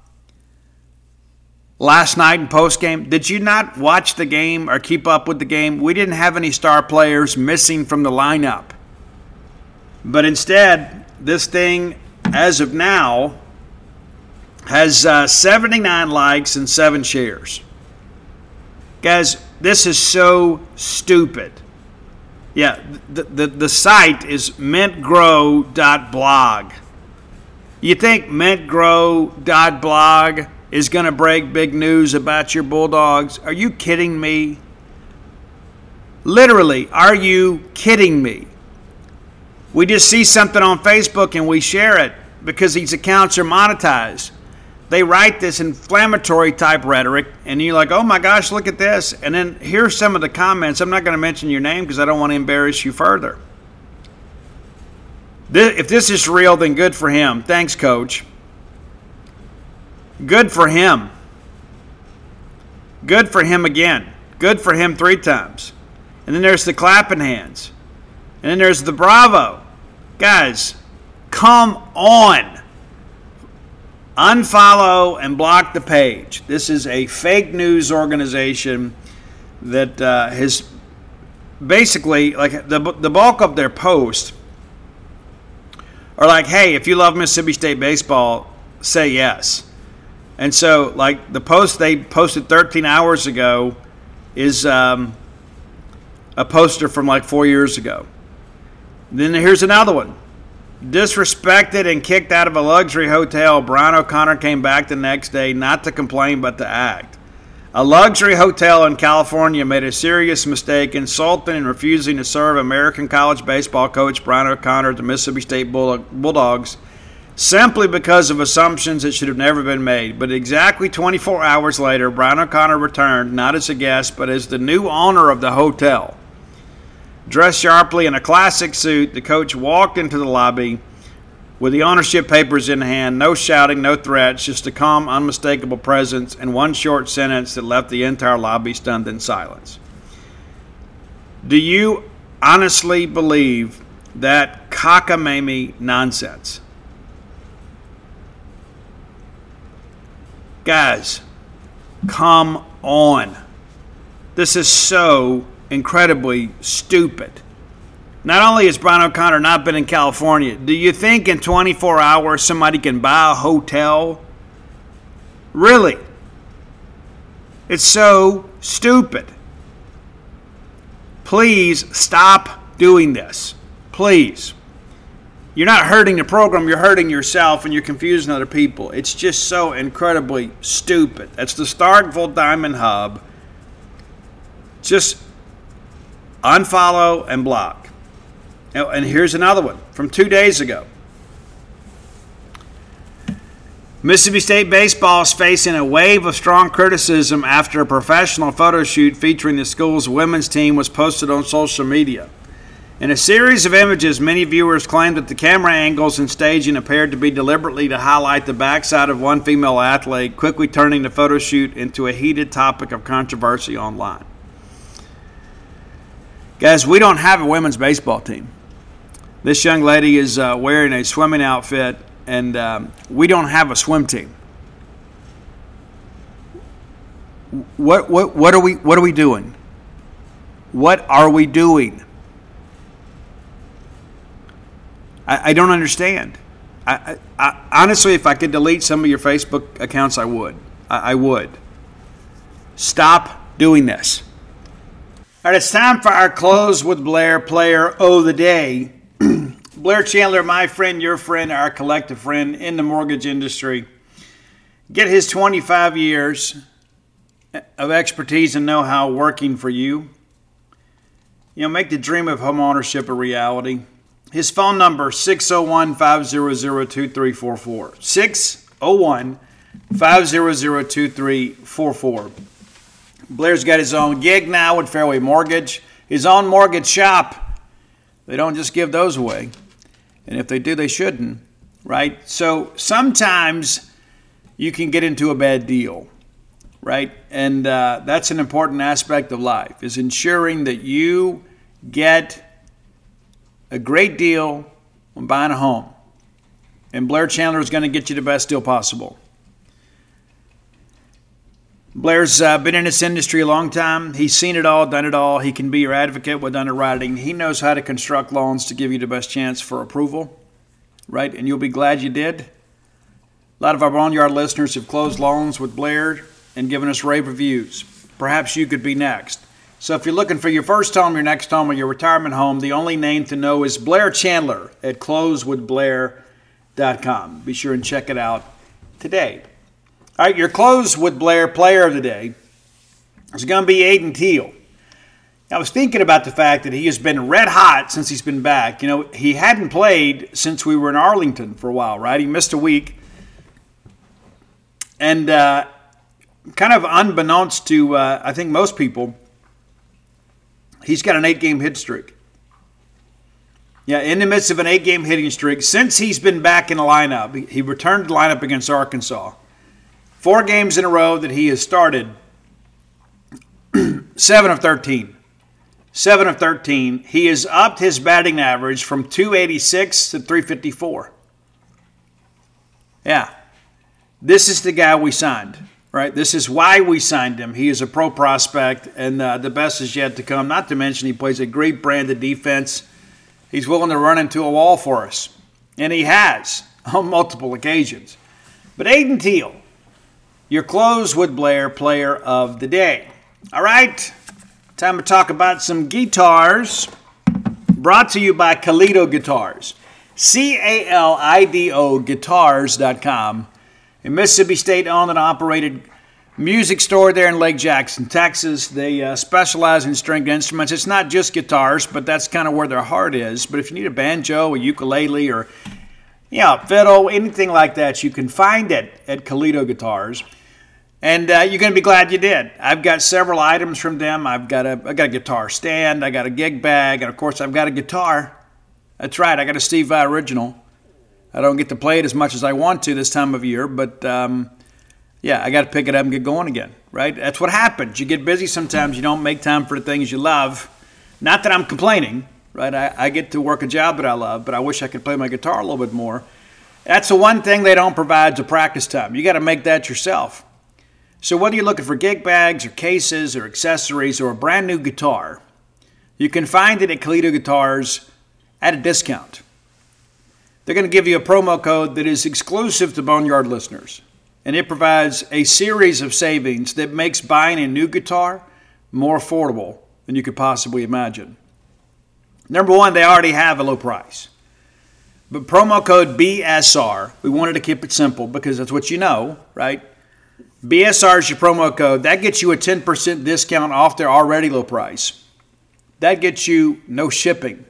last night in postgame? Did you not watch the game or keep up with the game? We didn't have any star players missing from the lineup. But instead, this thing, as of now, has 79 likes and 7 shares. Guys, this is so stupid. Yeah, the site is mintgrow.blog. You think mintgrow.blog is going to break big news about your Bulldogs. Are you kidding me? Literally, are you kidding me? We just see something on Facebook and we share it because these accounts are monetized. They write this inflammatory type rhetoric, and you're like, oh my gosh, look at this. And then here's some of the comments. I'm not going to mention your name because I don't want to embarrass you further. If this is real, then good for him. Thanks, Coach. Good for him. Good for him again. Good for him 3 times. And then there's the clapping hands. And then there's the bravo. Guys, come on. Unfollow and block the page. This is a fake news organization that has basically, like, the bulk of their posts are like, hey, if you love Mississippi State baseball, say yes. And so, like, the post they posted 13 hours ago is a poster from like 4 years ago. Then here's another one. Disrespected and kicked out of a luxury hotel, Brian O'Connor came back the next day not to complain but to act. A luxury hotel in California made a serious mistake, insulting and refusing to serve American college baseball coach Brian O'Connor at the Mississippi State Bulldogs simply because of assumptions that should have never been made. But exactly 24 hours later, Brian O'Connor returned, not as a guest, but as the new owner of the hotel. Dressed sharply in a classic suit, the coach walked into the lobby with the ownership papers in hand, no shouting, no threats, just a calm, unmistakable presence and one short sentence that left the entire lobby stunned in silence. Do you honestly believe that cockamamie nonsense? Guys, come on. This is so incredibly stupid. Not only has Brian O'Connor not been in California, do you think in 24 hours somebody can buy a hotel? Really? It's so stupid. Please stop doing this. Please. You're not hurting the program, you're hurting yourself, and you're confusing other people. It's just so incredibly stupid. That's the Starkville Diamond Hub. Just unfollow and block. And here's another one from 2 days ago. Mississippi State baseball is facing a wave of strong criticism after a professional photo shoot featuring the school's women's team was posted on social media. In a series of images, many viewers claimed that the camera angles and staging appeared to be deliberately to highlight the backside of one female athlete, quickly turning the photo shoot into a heated topic of controversy online. Guys, we don't have a women's baseball team. This young lady is wearing a swimming outfit, and we don't have a swim team. What are we doing? What are we doing? I don't understand. I honestly, if I could delete some of your Facebook accounts, I would. I would. Stop doing this. All right, it's time for our Close with Blair Player of the Day. Blair Chandler, my friend, your friend, our collective friend in the mortgage industry. Get his 25 years of expertise and know-how working for you. Make the dream of home ownership a reality. His phone number, 601-500-2344. 601-500-2344. Blair's got his own gig now with Fairway Mortgage, his own mortgage shop. They don't just give those away. And if they do, they shouldn't, right? So sometimes you can get into a bad deal, right? And that's an important aspect of life, is ensuring that you get a great deal on buying a home. And Blair Chandler is going to get you the best deal possible. Blair's been in this industry a long time. He's seen it all, done it all. He can be your advocate with underwriting. He knows how to construct loans to give you the best chance for approval, right? And you'll be glad you did. A lot of our Boneyard listeners have closed loans with Blair and given us rave reviews. Perhaps you could be next. So if you're looking for your first home, your next home, or your retirement home, the only name to know is Blair Chandler at closewithblair.com. Be sure and check it out today. All right, your close with Blair player of the day is going to be Aiden Teal. I was thinking about the fact that he has been red hot since he's been back. You know, he hadn't played since we were in Arlington for a while, right? He missed a week. And kind of unbeknownst to, I think, most people, he's got an 8-game hit streak. Yeah, in the midst of an 8-game hitting streak, since he's been back in the lineup, he returned to the lineup against Arkansas. 4 games in a row that he has started, 7 of 13. 7 of 13. He has upped his batting average from 286 to 354. Yeah. This is the guy we signed, right? This is why we signed him. He is a pro prospect, and the best is yet to come. Not to mention he plays a great brand of defense. He's willing to run into a wall for us, and he has on multiple occasions. But Aiden Teal, your Close with Blair player of the day. All right. Time to talk about some guitars, brought to you by Kalido Guitars. Calido Guitars.com. A Mississippi State-owned and operated music store there in Lake Jackson, Texas. They specialize in stringed instruments. It's not just guitars, but that's kind of where their heart is. But if you need a banjo, a ukulele, or fiddle, anything like that, you can find it at Kalido Guitars. And you're going to be glad you did. I've got several items from them. I got a guitar stand. I got a gig bag. And, of course, I've got a guitar. That's right. I got a Steve Vai original. I don't get to play it as much as I want to this time of year. But, I got to pick it up and get going again, right? That's what happens. You get busy sometimes. You don't make time for the things you love. Not that I'm complaining, right? I get to work a job that I love, but I wish I could play my guitar a little bit more. That's the one thing they don't provide is a practice time. You got to make that yourself. So whether you're looking for gig bags or cases or accessories or a brand new guitar, you can find it at Kalido Guitars at a discount. They're going to give you a promo code that is exclusive to Boneyard listeners, and it provides a series of savings that makes buying a new guitar more affordable than you could possibly imagine. Number one, they already have a low price. But promo code BSR, we wanted to keep it simple because that's what you know, right? BSR is your promo code. That gets you a 10% discount off their already low price. That gets you no shipping,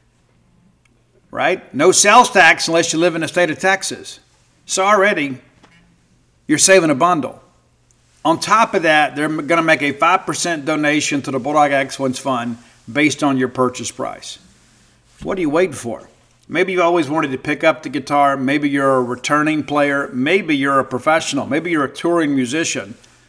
right? No sales tax unless you live in the state of Texas. So already, you're saving a bundle. On top of that, they're going to make a 5% donation to the Bulldog Excellence Fund based on your purchase price. What are you waiting for? Maybe you've always wanted to pick up the guitar. Maybe you're a returning player. Maybe you're a professional. Maybe you're a touring musician.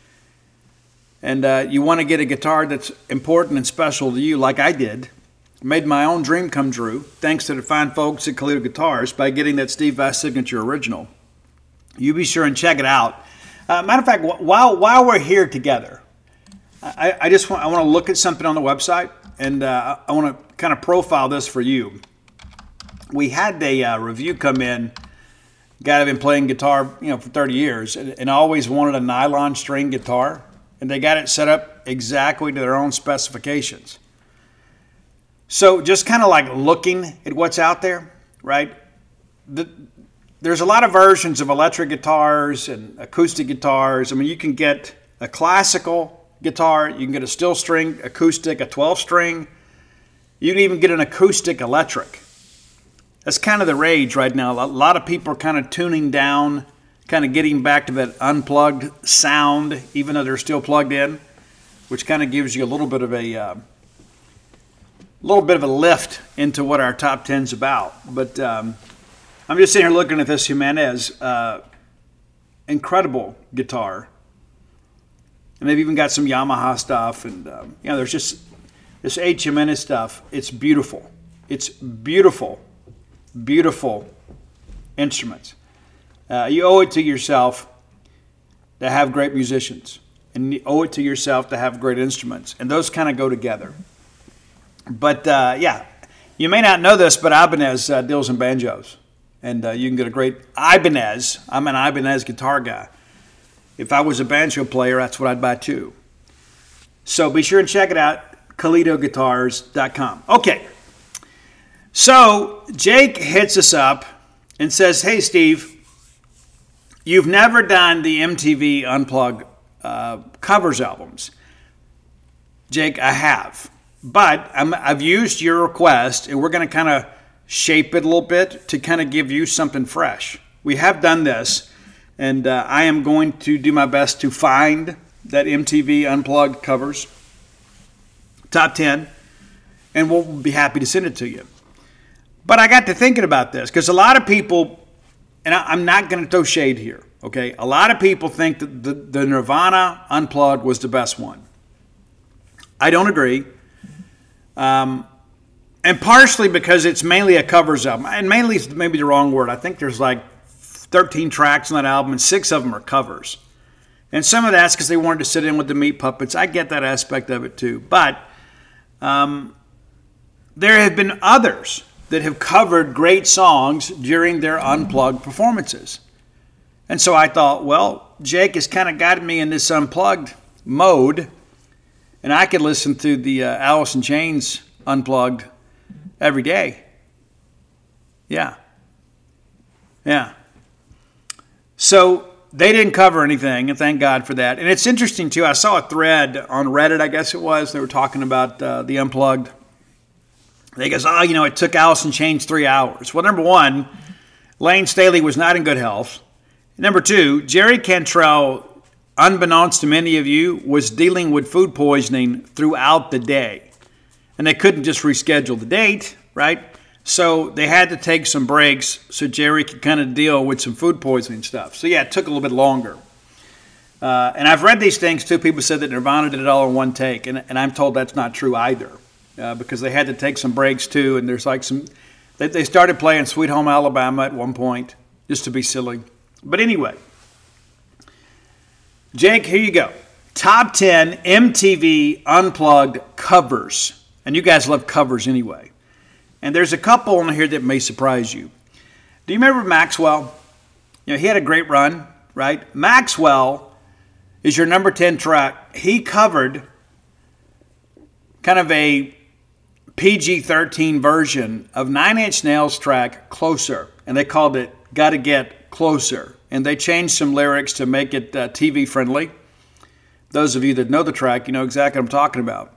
And you want to get a guitar that's important and special to you like I did. Made my own dream come true thanks to the fine folks at Kalido Guitars by getting that Steve Vai Signature original. You be sure and check it out. Matter of fact, while we're here together, I want to look at something on the website, and I want to kind of profile this for you. We had a review come in. Guy had been playing guitar, for 30 years, and always wanted a nylon string guitar, and they got it set up exactly to their own specifications. So just kind of like looking at what's out there, right? There's a lot of versions of electric guitars and acoustic guitars. I mean, you can get a classical guitar, you can get a steel string acoustic, a 12-string. You can even get an acoustic electric. That's kind of the rage right now. A lot of people are kind of tuning down, kind of getting back to that unplugged sound, even though they're still plugged in, which kind of gives you a little bit of a lift into what our top 10's about. But I'm just sitting here looking at this Jimenez incredible guitar, and they've even got some Yamaha stuff, and there's just this H. Jimenez stuff. It's beautiful. It's beautiful. Beautiful instruments. You owe it to yourself to have great musicians, and you owe it to yourself to have great instruments, and those kind of go together. But you may not know this, but Ibanez deals in banjos, and you can get a great Ibanez. I'm an Ibanez guitar guy. If I was a banjo player, that's what I'd buy too. So be sure and check it out, KalidoGuitars.com. Okay. So Jake hits us up and says, "Hey, Steve, you've never done the MTV Unplugged covers albums. Jake, I have. But I've used your request, and we're going to kind of shape it a little bit to kind of give you something fresh. We have done this, and I am going to do my best to find that MTV Unplugged covers top 10, and we'll be happy to send it to you. But I got to thinking about this because a lot of people, and I'm not going to throw shade here, okay? A lot of people think that the Nirvana Unplugged was the best one. I don't agree. And partially because it's mainly a covers album. And mainly is maybe the wrong word. I think there's like 13 tracks on that album, and 6 of them are covers. And some of that's because they wanted to sit in with the Meat Puppets. I get that aspect of it too. But there have been others that have covered great songs during their Unplugged performances. And so I thought, well, Jake has kind of gotten me in this Unplugged mode, and I could listen to the Alice in Chains Unplugged every day. Yeah. So they didn't cover anything, and thank God for that. And it's interesting, too. I saw a thread on Reddit, I guess it was. They were talking about the Unplugged. They goes, it took Alice in Chains 3 hours. Well, number one, Lane Staley was not in good health. Number two, Jerry Cantrell, unbeknownst to many of you, was dealing with food poisoning throughout the day. And they couldn't just reschedule the date, right? So they had to take some breaks so Jerry could kind of deal with some food poisoning stuff. So yeah, it took a little bit longer. And I've read these things too. People said that Nirvana did it all in one take. And I'm told that's not true either. Because they had to take some breaks too. And there's like they started playing Sweet Home Alabama at one point just to be silly. But anyway, Jake, here you go. Top 10 MTV Unplugged covers. And you guys love covers anyway. And there's a couple on here that may surprise you. Do you remember Maxwell? He had a great run, right? Maxwell is your number 10 track. He covered kind of a PG-13 version of Nine Inch Nails' track Closer. And they called it Gotta Get Closer. And they changed some lyrics to make it TV friendly. Those of you that know the track, you know exactly what I'm talking about.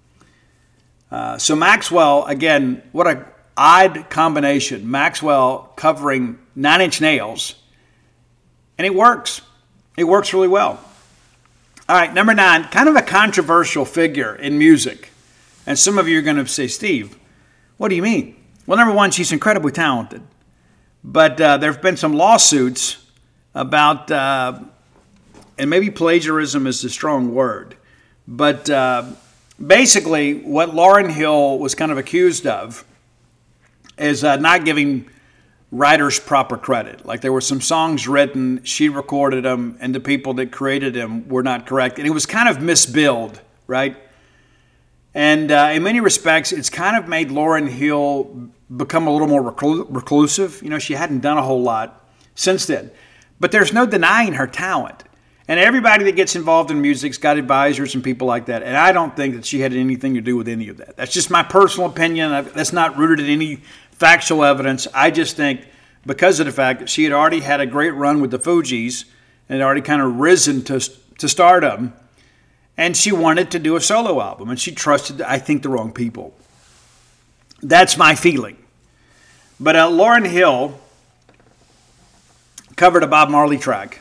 So Maxwell, again, what an odd combination. Maxwell covering Nine Inch Nails. And it works. It works really well. All right, number 9, kind of a controversial figure in music. And some of you are going to say, Steve, what do you mean? Well, number 1, she's incredibly talented. But there have been some lawsuits about, and maybe plagiarism is a strong word, but basically what Lauryn Hill was kind of accused of is not giving writers proper credit. Like there were some songs written, she recorded them, and the people that created them were not correct. And it was kind of misbilled, right? And in many respects, it's kind of made Lauryn Hill become a little more reclusive. She hadn't done a whole lot since then. But there's no denying her talent. And everybody that gets involved in music's got advisors and people like that. And I don't think that she had anything to do with any of that. That's just my personal opinion. That's not rooted in any factual evidence. I just think because of the fact that she had already had a great run with the Fugees and had already kind of risen to stardom, and she wanted to do a solo album. And she trusted, I think, the wrong people. That's my feeling. But Lauryn Hill covered a Bob Marley track.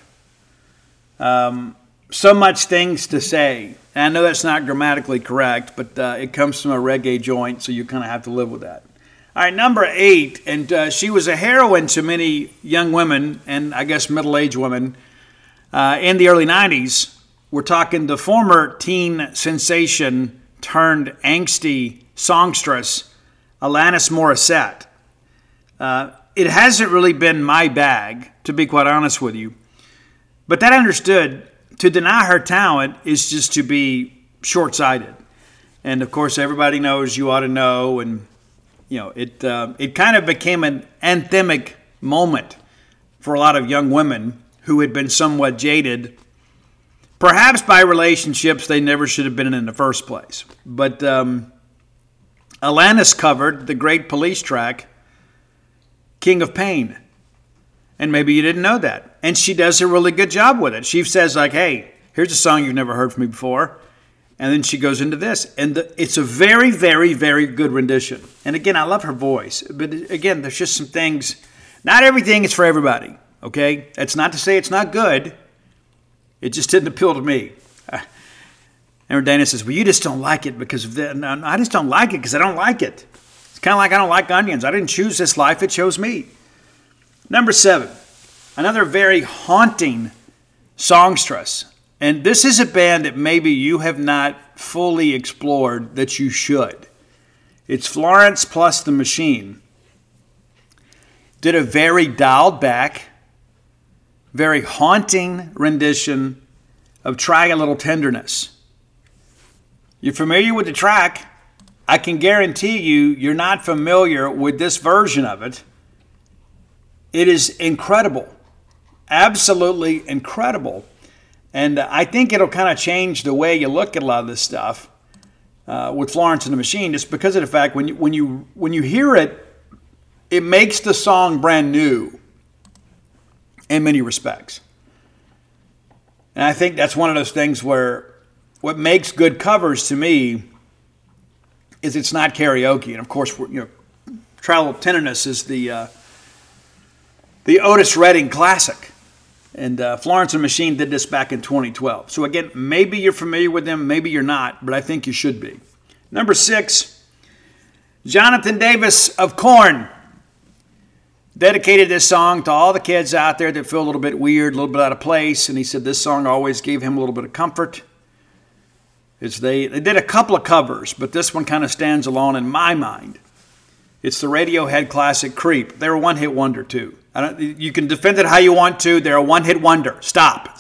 So much things to say. And I know that's not grammatically correct, but it comes from a reggae joint, so you kind of have to live with that. All right, number 8, and she was a heroine to many young women, and I guess middle-aged women, in the early 90s. We're talking the former teen sensation turned angsty songstress, Alanis Morissette. It hasn't really been my bag, to be quite honest with you. But that understood, to deny her talent is just to be short-sighted. And, of course, everybody knows you ought to know. And, it kind of became an anthemic moment for a lot of young women who had been somewhat jaded, perhaps by relationships they never should have been in the first place. But Alanis covered the great Police track, King of Pain. And maybe you didn't know that. And she does a really good job with it. She says like, hey, here's a song you've never heard from me before. And then she goes into this. And it's a very, very, very good rendition. And again, I love her voice. But again, there's just some things. Not everything is for everybody, okay? That's not to say it's not good. It just didn't appeal to me. And Dana says, well, you just don't like it because of that. No, I just don't like it because I don't like it. It's kind of like I don't like onions. I didn't choose this life. It chose me. Number 7, another very haunting songstress. And this is a band that maybe you have not fully explored that you should. It's Florence Plus the Machine. Did a very dialed back, very haunting rendition of Try a Little Tenderness. You're familiar with the track. I can guarantee you're not familiar with this version of it. It is incredible. Absolutely incredible. And I think it'll kind of change the way you look at a lot of this stuff with Florence and the Machine, just because of the fact when you hear it, it makes the song brand new in many respects. And I think that's one of those things where what makes good covers to me is it's not karaoke. And of course, Try a Little Tenderness is the Otis Redding classic. And Florence and the Machine did this back in 2012. So again, maybe you're familiar with them, maybe you're not, but I think you should be. Number 6, Jonathan Davis of Korn dedicated this song to all the kids out there that feel a little bit weird, a little bit out of place. And he said this song always gave him a little bit of comfort. They did a couple of covers, but this one kind of stands alone in my mind. It's the Radiohead classic Creep. They're a one-hit wonder too. You can defend it how you want to. They're a one-hit wonder. Stop.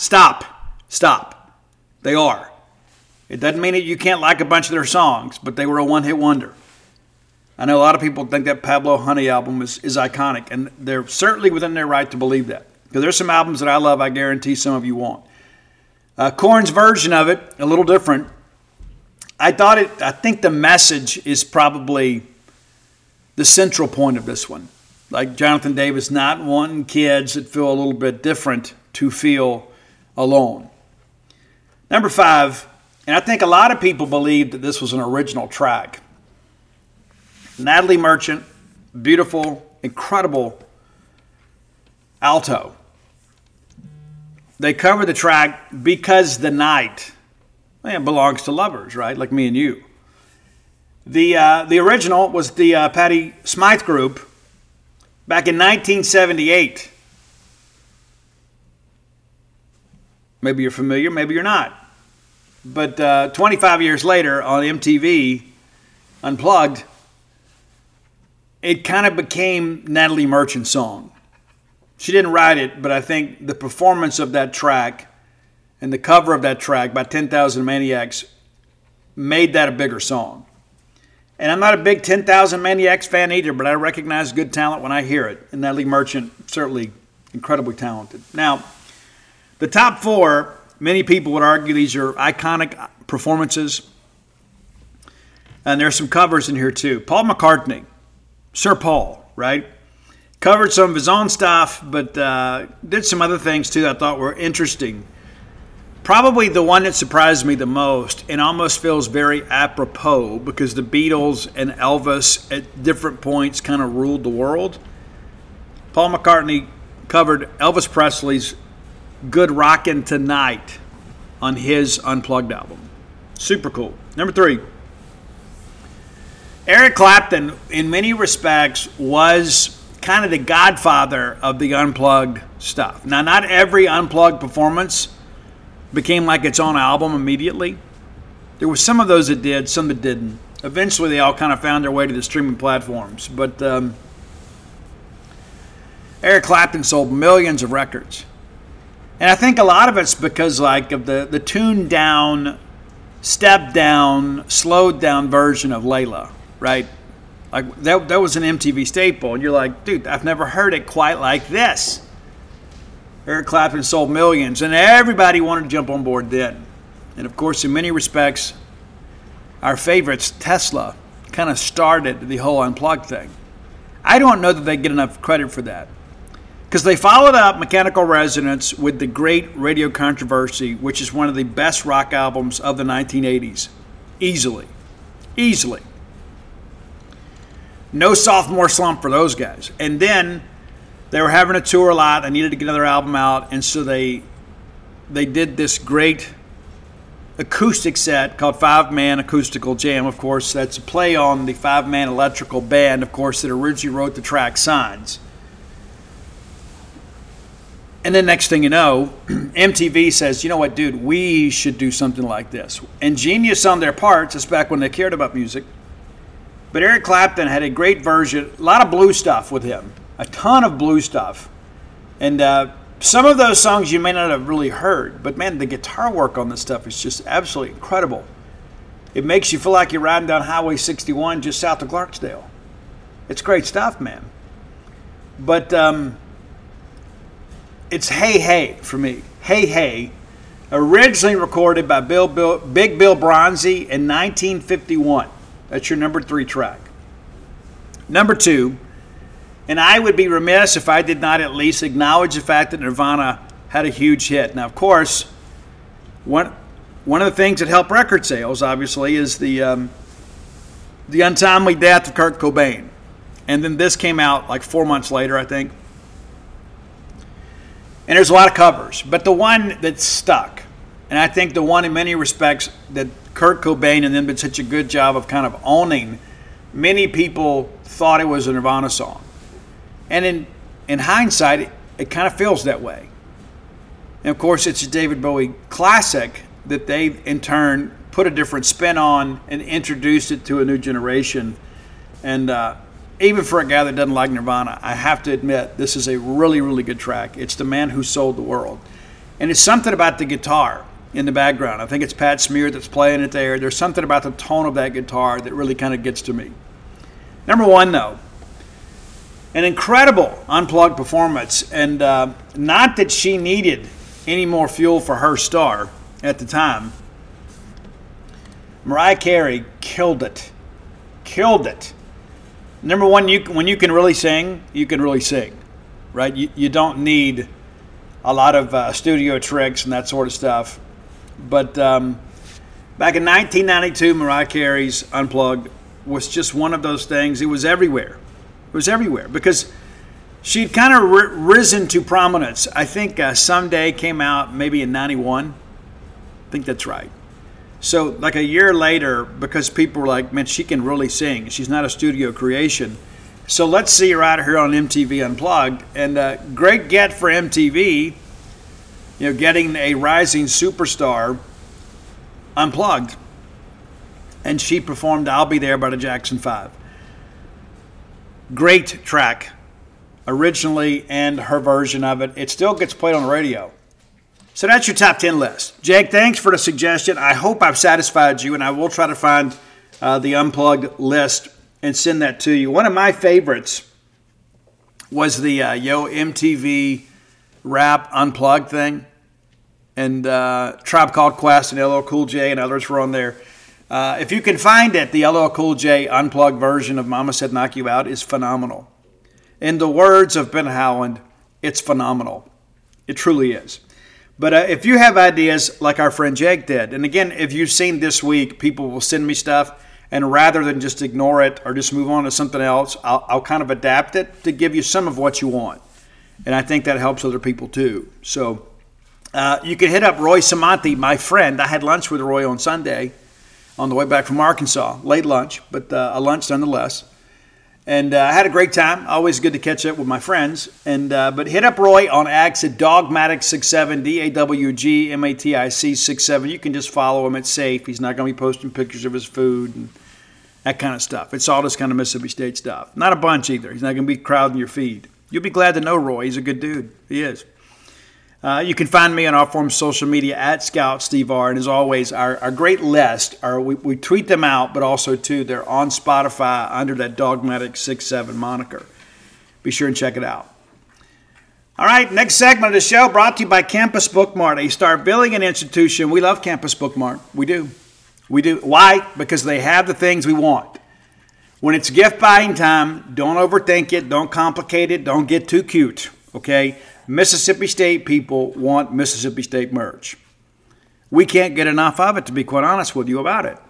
They are. It doesn't mean that you can't like a bunch of their songs, but they were a one-hit wonder. I know a lot of people think that Pablo Honey album is iconic, and they're certainly within their right to believe that. Because there's some albums that I love, I guarantee some of you won't. Korn's version of it, a little different. I think the message is probably the central point of this one. Like Jonathan Davis not wanting kids that feel a little bit different to feel alone. Number 5, and I think a lot of people believe that this was an original track. Natalie Merchant, beautiful, incredible alto. They covered the track Because the Night. It belongs to lovers, right? Like me and you. The original was the Patti Smythe Group back in 1978. Maybe you're familiar, maybe you're not. But 25 years later on MTV Unplugged, it kind of became Natalie Merchant's song. She didn't write it, but I think the performance of that track and the cover of that track by 10,000 Maniacs made that a bigger song. And I'm not a big 10,000 Maniacs fan either, but I recognize good talent when I hear it. And Natalie Merchant, certainly incredibly talented. Now, the top 4, many people would argue these are iconic performances. And there's some covers in here too. Paul McCartney, Sir Paul, right? Covered some of his own stuff, but did some other things too that I thought were interesting. Probably the one that surprised me the most and almost feels very apropos because the Beatles and Elvis at different points kind of ruled the world. Paul McCartney covered Elvis Presley's Good Rockin' Tonight on his Unplugged album. Super cool. Number 3. Eric Clapton, in many respects, was kind of the godfather of the Unplugged stuff. Now, not every Unplugged performance became like its own album immediately. There were some of those that did, some that didn't. Eventually, they all kind of found their way to the streaming platforms. But Eric Clapton sold millions of records. And I think a lot of it's because like of the tuned down, stepped down, slowed down version of Layla, right? Like that was an MTV staple. And you're like, dude, I've never heard it quite like this. Eric Clapton sold millions, and everybody wanted to jump on board then. And of course, in many respects, our favorites, Tesla, kind of started the whole Unplugged thing. I don't know that they get enough credit for that. Because they followed up Mechanical Resonance with The Great Radio Controversy, which is one of the best rock albums of the 1980s. Easily. Easily. No sophomore slump for those guys. And then they were having a tour a lot. They needed to get another album out. And so they did this great acoustic set called Five Man Acoustical Jam. Of course, that's a play on the Five Man Electrical Band, of course, that originally wrote the track Signs. And then next thing you know, MTV says, you know what, dude, we should do something like this. Ingenious on their parts, that's back when they cared about music. But Eric Clapton had a great version, a lot of blue stuff with him, a ton of blue stuff. And some of those songs you may not have really heard, but man, the guitar work on this stuff is just absolutely incredible. It makes you feel like you're riding down Highway 61 just south of Clarksdale. It's great stuff, man. But it's Hey Hey for me. Hey Hey, originally recorded by Big Bill Bronzy in 1951. That's your number 3 track. Number 2, and I would be remiss if I did not at least acknowledge the fact that Nirvana had a huge hit. Now, of course, one of the things that helped record sales, obviously, is the untimely death of Kurt Cobain. And then this came out like 4 months later, I think. And there's a lot of covers, but the one that stuck, and I think the one in many respects that Kurt Cobain and them did such a good job of kind of owning, many people thought it was a Nirvana song. And in hindsight, it kind of feels that way. And of course, it's a David Bowie classic that they, in turn, put a different spin on and introduced it to a new generation. And even for a guy that doesn't like Nirvana, I have to admit, this is a really, really good track. It's The Man Who Sold the World. And it's something about the guitar in the background. I think it's Pat Smear that's playing it there. There's something about the tone of that guitar that really kind of gets to me. Number 1, though, an incredible unplugged performance. And not that she needed any more fuel for her star at the time. Mariah Carey killed it. Killed it. Number 1, when you can really sing, you can really sing, right? You don't need a lot of studio tricks and that sort of stuff. But back in 1992, Mariah Carey's Unplugged was just one of those things. It was everywhere. It was everywhere because she'd kind of risen to prominence. I think Someday came out maybe in 91. I think that's right. So like a year later, because people were like, man, she can really sing. She's not a studio creation. So let's see her out here on MTV Unplugged. And great get for MTV, getting a rising superstar unplugged. And she performed I'll Be There by the Jackson 5. Great track, originally, and her version of it. It still gets played on the radio. So that's your top 10 list. Jake, thanks for the suggestion. I hope I've satisfied you, and I will try to find the Unplugged list and send that to you. One of my favorites was the Yo MTV Rap Unplugged thing. And Tribe Called Quest and LL Cool J and others were on there. If you can find it, the LL Cool J Unplugged version of Mama Said Knock You Out is phenomenal. In the words of Ben Howland, it's phenomenal. It truly is. But if you have ideas like our friend Jake did, and again, if you've seen this week, people will send me stuff, and rather than just ignore it or just move on to something else, I'll kind of adapt it to give you some of what you want. And I think that helps other people too. So you can hit up Roy Samanti, my friend. I had lunch with Roy on Sunday on the way back from Arkansas. Late lunch, but a lunch nonetheless. And I had a great time. Always good to catch up with my friends. And but hit up Roy on X at Dogmatic67, DAWGMATIC 67. You can just follow him. It's safe. He's not going to be posting pictures of his food and that kind of stuff. It's all this kind of Mississippi State stuff. Not a bunch either. He's not going to be crowding your feed. You'll be glad to know Roy. He's a good dude. He is. You can find me on all forms of social media at Scout Steve R. And as always, our great list, we tweet them out, but also, too, they're on Spotify under that Dogmatic 67 moniker. Be sure and check it out. All right, next segment of the show brought to you by Campus Bookmart, a Starkvillian institution. We love Campus Bookmart. We do. We do. Why? Because they have the things we want. When it's gift buying time, don't overthink it. Don't complicate it. Don't get too cute. okay? Mississippi State people want Mississippi State merch. We can't get enough of it, to be quite honest with you about it.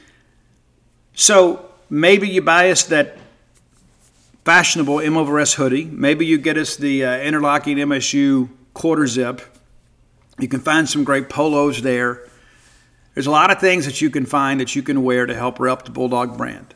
So maybe you buy us that fashionable M over S hoodie. Maybe you get us the interlocking MSU quarter zip. You can find some great polos there. There's a lot of things that you can find that you can wear to help rep the Bulldog brand.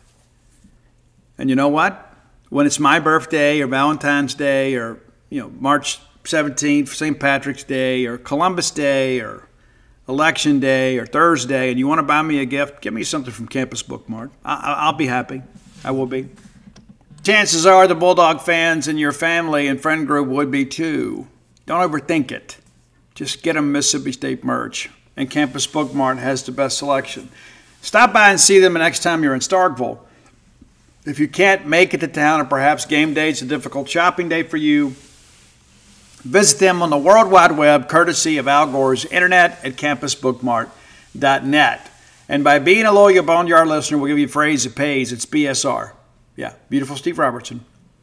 And you know what? When it's my birthday or Valentine's Day or March 17th, St. Patrick's Day or Columbus Day or Election Day or Thursday, and you want to buy me a gift, give me something from Campus Bookmart. I'll be happy. I will be. Chances are the Bulldog fans in your family and friend group would be too. Don't overthink it. Just get them Mississippi State merch. And Campus Bookmart has the best selection. Stop by and see them the next time you're in Starkville. If you can't make it to town, or perhaps game day is a difficult shopping day for you, visit them on the World Wide Web, courtesy of Al Gore's internet at campusbookmart.net. And by being a loyal Boneyard listener, we'll give you a phrase that pays. It's BSR. Yeah, beautiful Steve Robertson.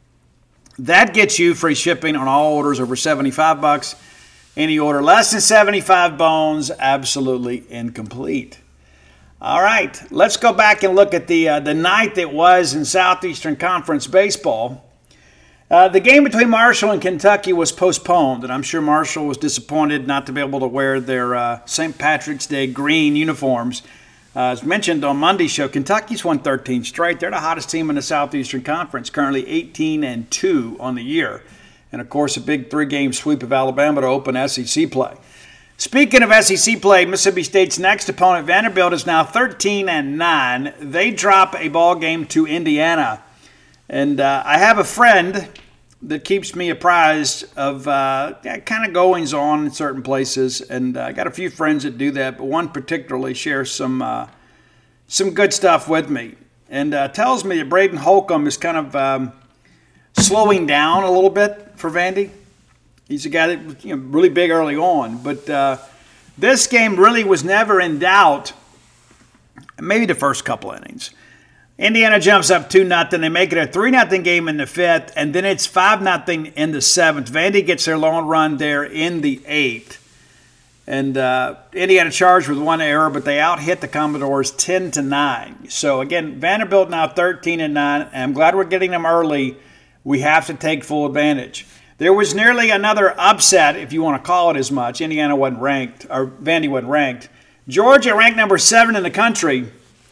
That gets you free shipping on all orders over $75. Any order less than 75 bones, absolutely incomplete. All right, let's go back and look at the night that was in Southeastern Conference baseball. The game between Marshall and Kentucky was postponed, and I'm sure Marshall was disappointed not to be able to wear their St. Patrick's Day green uniforms. As mentioned on Monday's show, Kentucky's won 13 straight. They're the hottest team in the Southeastern Conference, currently 18-2 on the year. And, of course, a big 3-game sweep of Alabama to open SEC play. Speaking of SEC play, Mississippi State's next opponent, Vanderbilt, is now 13-9. They drop a ball game to Indiana. And I have a friend that keeps me apprised of kind of goings-on in certain places. And I got a few friends that do that, but one particularly shares some good stuff with me. And tells me that Braden Holcomb is kind of slowing down a little bit for Vandy. He's a guy that was really big early on. But this game really was never in doubt, maybe the first couple innings. Indiana jumps up 2-0. They make it a 3-0 game in the fifth, and then it's 5-0 in the seventh. Vandy gets their long run there in the eighth. And Indiana charged with one error, but they out-hit the Commodores 10-9. So, again, Vanderbilt now 13-9, and I'm glad we're getting them early. We have to take full advantage. There was nearly another upset, if you want to call it as much. Indiana wasn't ranked, or Vandy wasn't ranked. Georgia ranked number 7 in the country.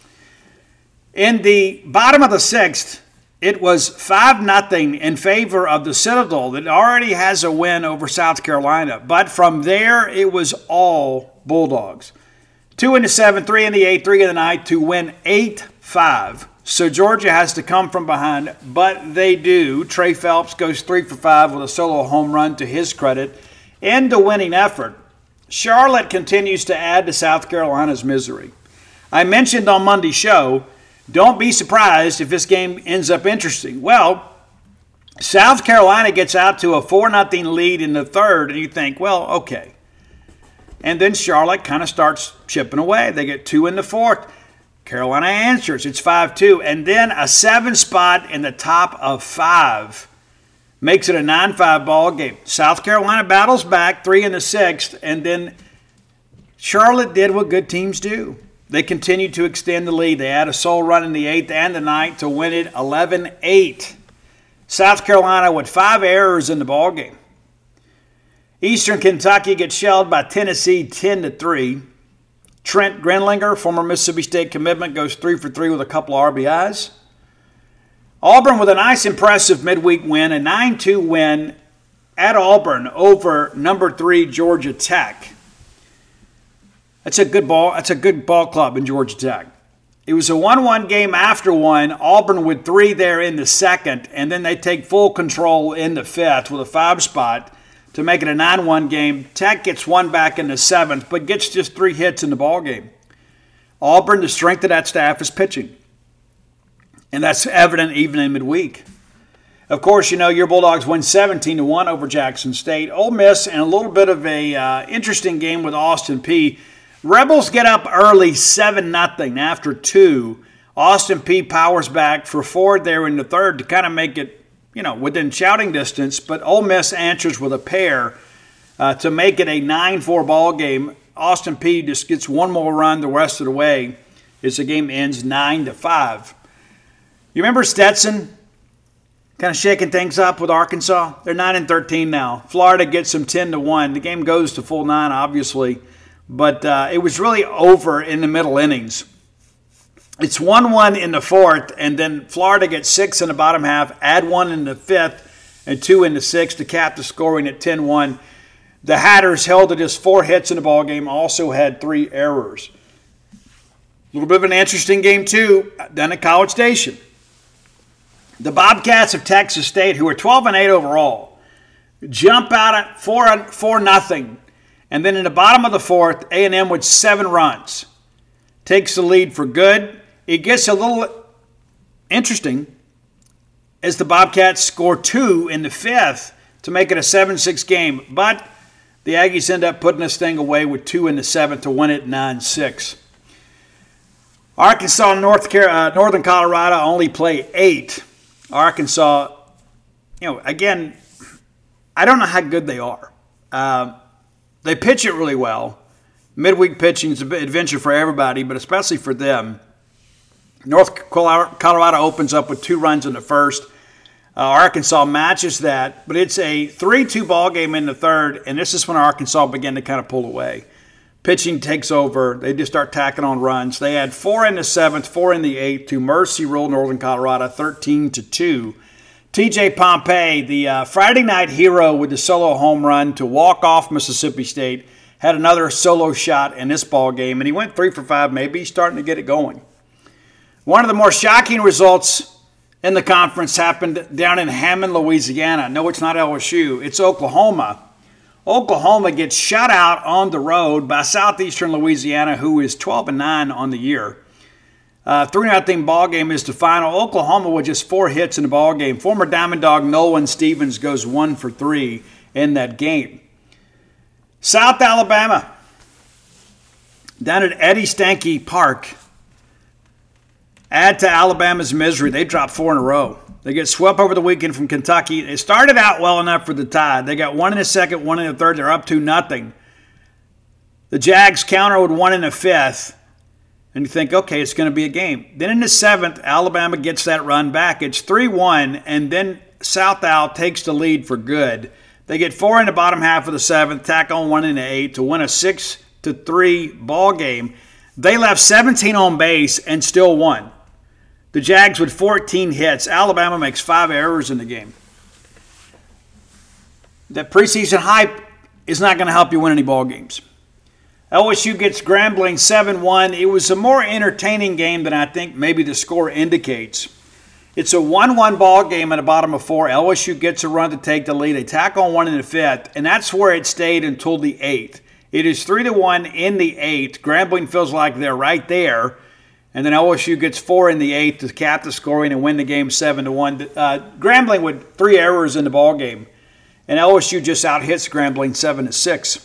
In the bottom of the sixth, it was 5-0 in favor of the Citadel that already has a win over South Carolina. But from there, it was all Bulldogs. 2 in the 7th, 3 in the 8th, 3 in the 9th to win 8-5. So Georgia has to come from behind, but they do. Trey Phelps goes 3 for 5 with a solo home run to his credit in the winning effort. Charlotte continues to add to South Carolina's misery. I mentioned on Monday's show, don't be surprised if this game ends up interesting. Well, South Carolina gets out to a 4-0 lead in the third, and you think, well, okay. And then Charlotte kind of starts chipping away. They get 2 in the fourth. Carolina answers. It's 5-2. And then a 7 spot in the top of 5 makes it a 9-5 ball game. South Carolina battles back 3 in the 6th. And then Charlotte did what good teams do. They continued to extend the lead. They had a sole run in the 8th and the 9th to win it 11-8. South Carolina with 5 errors in the ball game. Eastern Kentucky gets shelled by Tennessee 10-3. Trent Grenlinger, former Mississippi State commitment, goes 3 for 3 with a couple of RBIs. Auburn with a nice, impressive midweek win, a 9-2 win at Auburn over number 3 Georgia Tech. That's a good ball. That's a good ball club in Georgia Tech. It was a 1-1 game after one. Auburn with 3 there in the second, and then they take full control in the fifth with a 5 spot to make it a 9-1 game. Tech gets 1 back in the 7th, but gets just 3 hits in the ball game. Auburn, the strength of that staff is pitching. And that's evident even in midweek. Of course, your Bulldogs win 17-1 over Jackson State. Ole Miss in a little bit of a interesting game with Austin Peay. Rebels get up early 7-0 after 2. Austin Peay powers back for 4 there in the third to kind of make it within shouting distance, but Ole Miss answers with a pair to make it a 9-4 ball game. Austin Peay just gets one more run the rest of the way as the game ends 9-5. You remember Stetson kind of shaking things up with Arkansas? They're 9-13 now. Florida gets them 10-1. The game goes to full 9, obviously, but it was really over in the middle innings. It's 1-1 in the fourth, and then Florida gets 6 in the bottom half, add 1 in the fifth, and 2 in the sixth to cap the scoring at 10-1. The Hatters held to just 4 hits in the ball game, also had 3 errors. A little bit of an interesting game, too, down at College Station. The Bobcats of Texas State, who are 12-8 overall, jump out at 4-0, and then in the bottom of the fourth, A&M with 7 runs takes the lead for good. It gets a little interesting as the Bobcats score 2 in the fifth to make it a 7-6 game. But the Aggies end up putting this thing away with 2 in the seventh to win it 9-6. Arkansas and Northern Colorado only play 8. Arkansas, again, I don't know how good they are. They pitch it really well. Midweek pitching is an adventure for everybody, but especially for them. North Colorado opens up with 2 runs in the first. Arkansas matches that, but it's a 3-2 ball game in the third, and this is when Arkansas began to kind of pull away. Pitching takes over. They just start tacking on runs. They had 4 in the seventh, 4 in the eighth to mercy rule Northern Colorado 13-2. TJ Pompey, the Friday night hero with the solo home run to walk off Mississippi State, had another solo shot in this ball game, and he went 3 for 5. Maybe he's starting to get it going. One of the more shocking results in the conference happened down in Hammond, Louisiana. No, it's not LSU. It's Oklahoma. Oklahoma gets shut out on the road by Southeastern Louisiana, who is 12-9 on the year. 3-0 ball game is the final. Oklahoma with just 4 hits in the ball game. Former Diamond Dog Nolan Stevens goes 1 for 3 in that game. South Alabama, down at Eddie Stanky Park, add to Alabama's misery. They dropped 4 in a row. They get swept over the weekend from Kentucky. It started out well enough for the Tide. They got 1 in the second, 1 in the third. They're up 2-0. The Jags counter with 1 in the fifth. And you think, okay, it's going to be a game. Then in the seventh, Alabama gets that run back. It's 3-1, and then South Al takes the lead for good. They get 4 in the bottom half of the seventh, tack on 1 in the eighth to win a 6-3 ball game. They left 17 on base and still won. The Jags with 14 hits. Alabama makes 5 errors in the game. That preseason hype is not going to help you win any ball games. LSU gets Grambling 7-1. It was a more entertaining game than I think maybe the score indicates. It's a 1-1 ball game at the bottom of 4. LSU gets a run to take the lead. They tack on 1 in the fifth, and that's where it stayed until the eighth. It is 3-1 in the eighth. Grambling feels like they're right there. And then LSU gets 4 in the eighth to cap the scoring and win the game 7-1. Grambling with 3 errors in the ball game, and LSU just out-hits Grambling 7-6.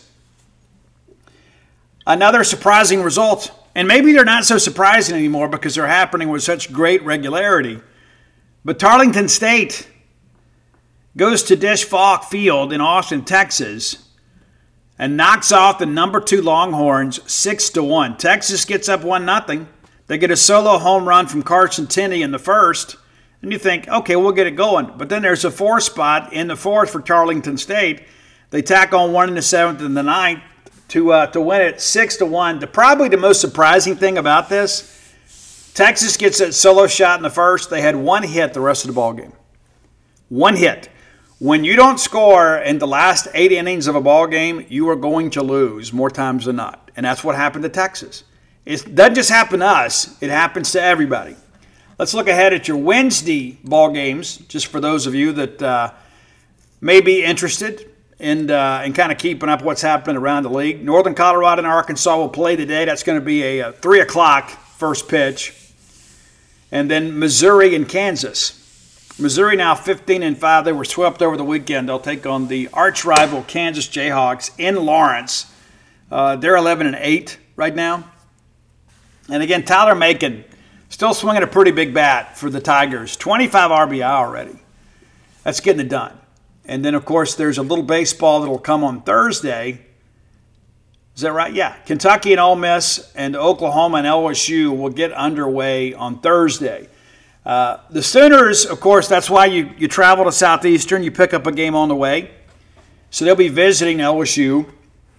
Another surprising result, and maybe they're not so surprising anymore because they're happening with such great regularity. But Tarleton State goes to Dish Falk Field in Austin, Texas, and knocks off the number 2 Longhorns 6-1. Texas gets up 1-0. They get a solo home run from Carson Tenney in the first, and you think, okay, we'll get it going. But then there's a 4 spot in the fourth for Tarleton State. They tack on 1 in the seventh and the ninth to win it 6-1. Probably the most surprising thing about this, Texas gets that solo shot in the first. They had 1 hit the rest of the ball game. 1 hit. When you don't score in the last 8 innings of a ball game, you are going to lose more times than not. And that's what happened to Texas. It doesn't just happen to us. It happens to everybody. Let's look ahead at your Wednesday ball games, just for those of you that may be interested in kind of keeping up what's happening around the league. Northern Colorado and Arkansas will play today. That's going to be a 3 o'clock first pitch. And then Missouri and Kansas. Missouri now 15-5. They were swept over the weekend. They'll take on the arch rival Kansas Jayhawks in Lawrence. They're 11-8 right now. And again, Tyler Macon still swinging a pretty big bat for the Tigers. 25 RBI already. That's getting it done. And then, of course, there's a little baseball that will come on Thursday. Is that right? Yeah. Kentucky and Ole Miss and Oklahoma and LSU will get underway on Thursday. The Sooners, of course, that's why you travel to Southeastern. You pick up a game on the way. So they'll be visiting LSU.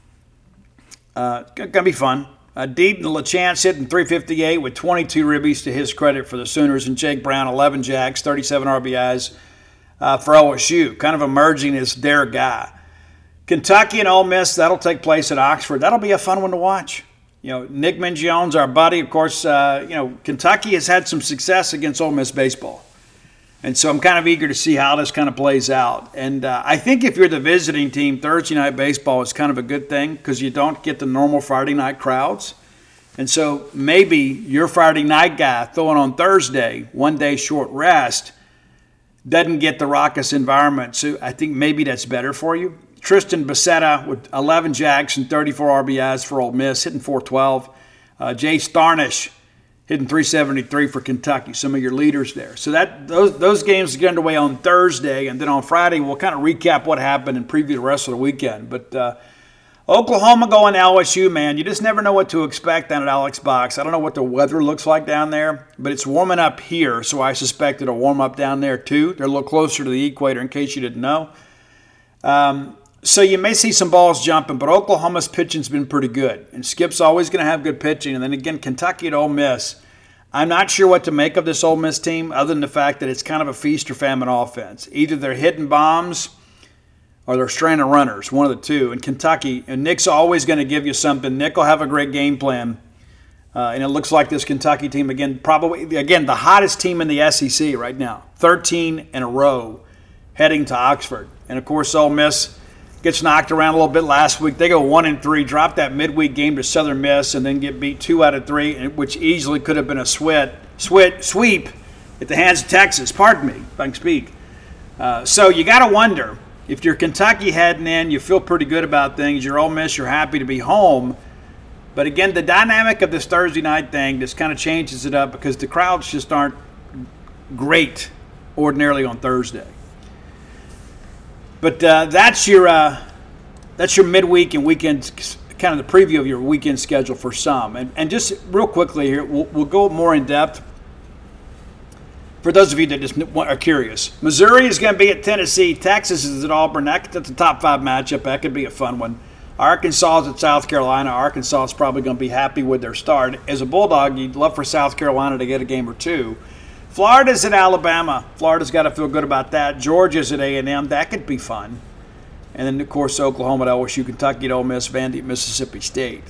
Going to be fun. Deaton LaChance hitting .358 with 22 ribbies to his credit for the Sooners. And Jake Brown, 11 jacks, 37 RBIs for LSU. Kind of emerging as their guy. Kentucky and Ole Miss, that'll take place at Oxford. That'll be a fun one to watch. Nick Mingione's our buddy. Of course, Kentucky has had some success against Ole Miss baseball. And so I'm kind of eager to see how this kind of plays out. And I think if you're the visiting team, Thursday night baseball is kind of a good thing because you don't get the normal Friday night crowds. And so maybe your Friday night guy throwing on Thursday, 1 day short rest, doesn't get the raucous environment. So I think maybe that's better for you. Tristan Becerra with 11 jacks and 34 RBIs for Ole Miss, hitting .412. Jace Starnish hitting .373 for Kentucky, some of your leaders there. So those games get underway on Thursday, and then on Friday we'll kind of recap what happened and preview the rest of the weekend. But Oklahoma going to LSU, man, you just never know what to expect down at Alex Box. I don't know what the weather looks like down there, but it's warming up here, so I suspect it'll warm up down there too. They're a little closer to the equator, in case you didn't know. So you may see some balls jumping, but Oklahoma's pitching's been pretty good. And Skip's always going to have good pitching. And then again, Kentucky at Ole Miss. I'm not sure what to make of this Ole Miss team other than the fact that it's kind of a feast or famine offense. Either they're hitting bombs or they're stranded runners, one of the two. And Kentucky, and Nick's always going to give you something. Nick will have a great game plan. And it looks like this Kentucky team, again, the hottest team in the SEC right now. 13 in a row heading to Oxford. And, of course, Ole Miss gets knocked around a little bit last week. They go 1-3, drop that midweek game to Southern Miss, and then get beat 2 out of 3, which easily could have been a sweep at the hands of Texas. Pardon me, if I can speak. So you got to wonder, if you're Kentucky heading in, you feel pretty good about things. You're Ole Miss, you're happy to be home. But again, the dynamic of this Thursday night thing just kind of changes it up because the crowds just aren't great ordinarily on Thursday. But that's your midweek and weekend, kind of the preview of your weekend schedule for some. And just real quickly here, we'll go more in depth for those of you that just are curious. Missouri is going to be at Tennessee. Texas is at Auburn. That's a top 5 matchup. That could be a fun one. Arkansas is at South Carolina. Arkansas is probably going to be happy with their start. As a Bulldog, you'd love for South Carolina to get a game or two. Florida's at Alabama. Florida's got to feel good about that. Georgia's at A&M. That could be fun. And then, of course, Oklahoma at LSU, Kentucky at Ole Miss, Vandy at Mississippi State.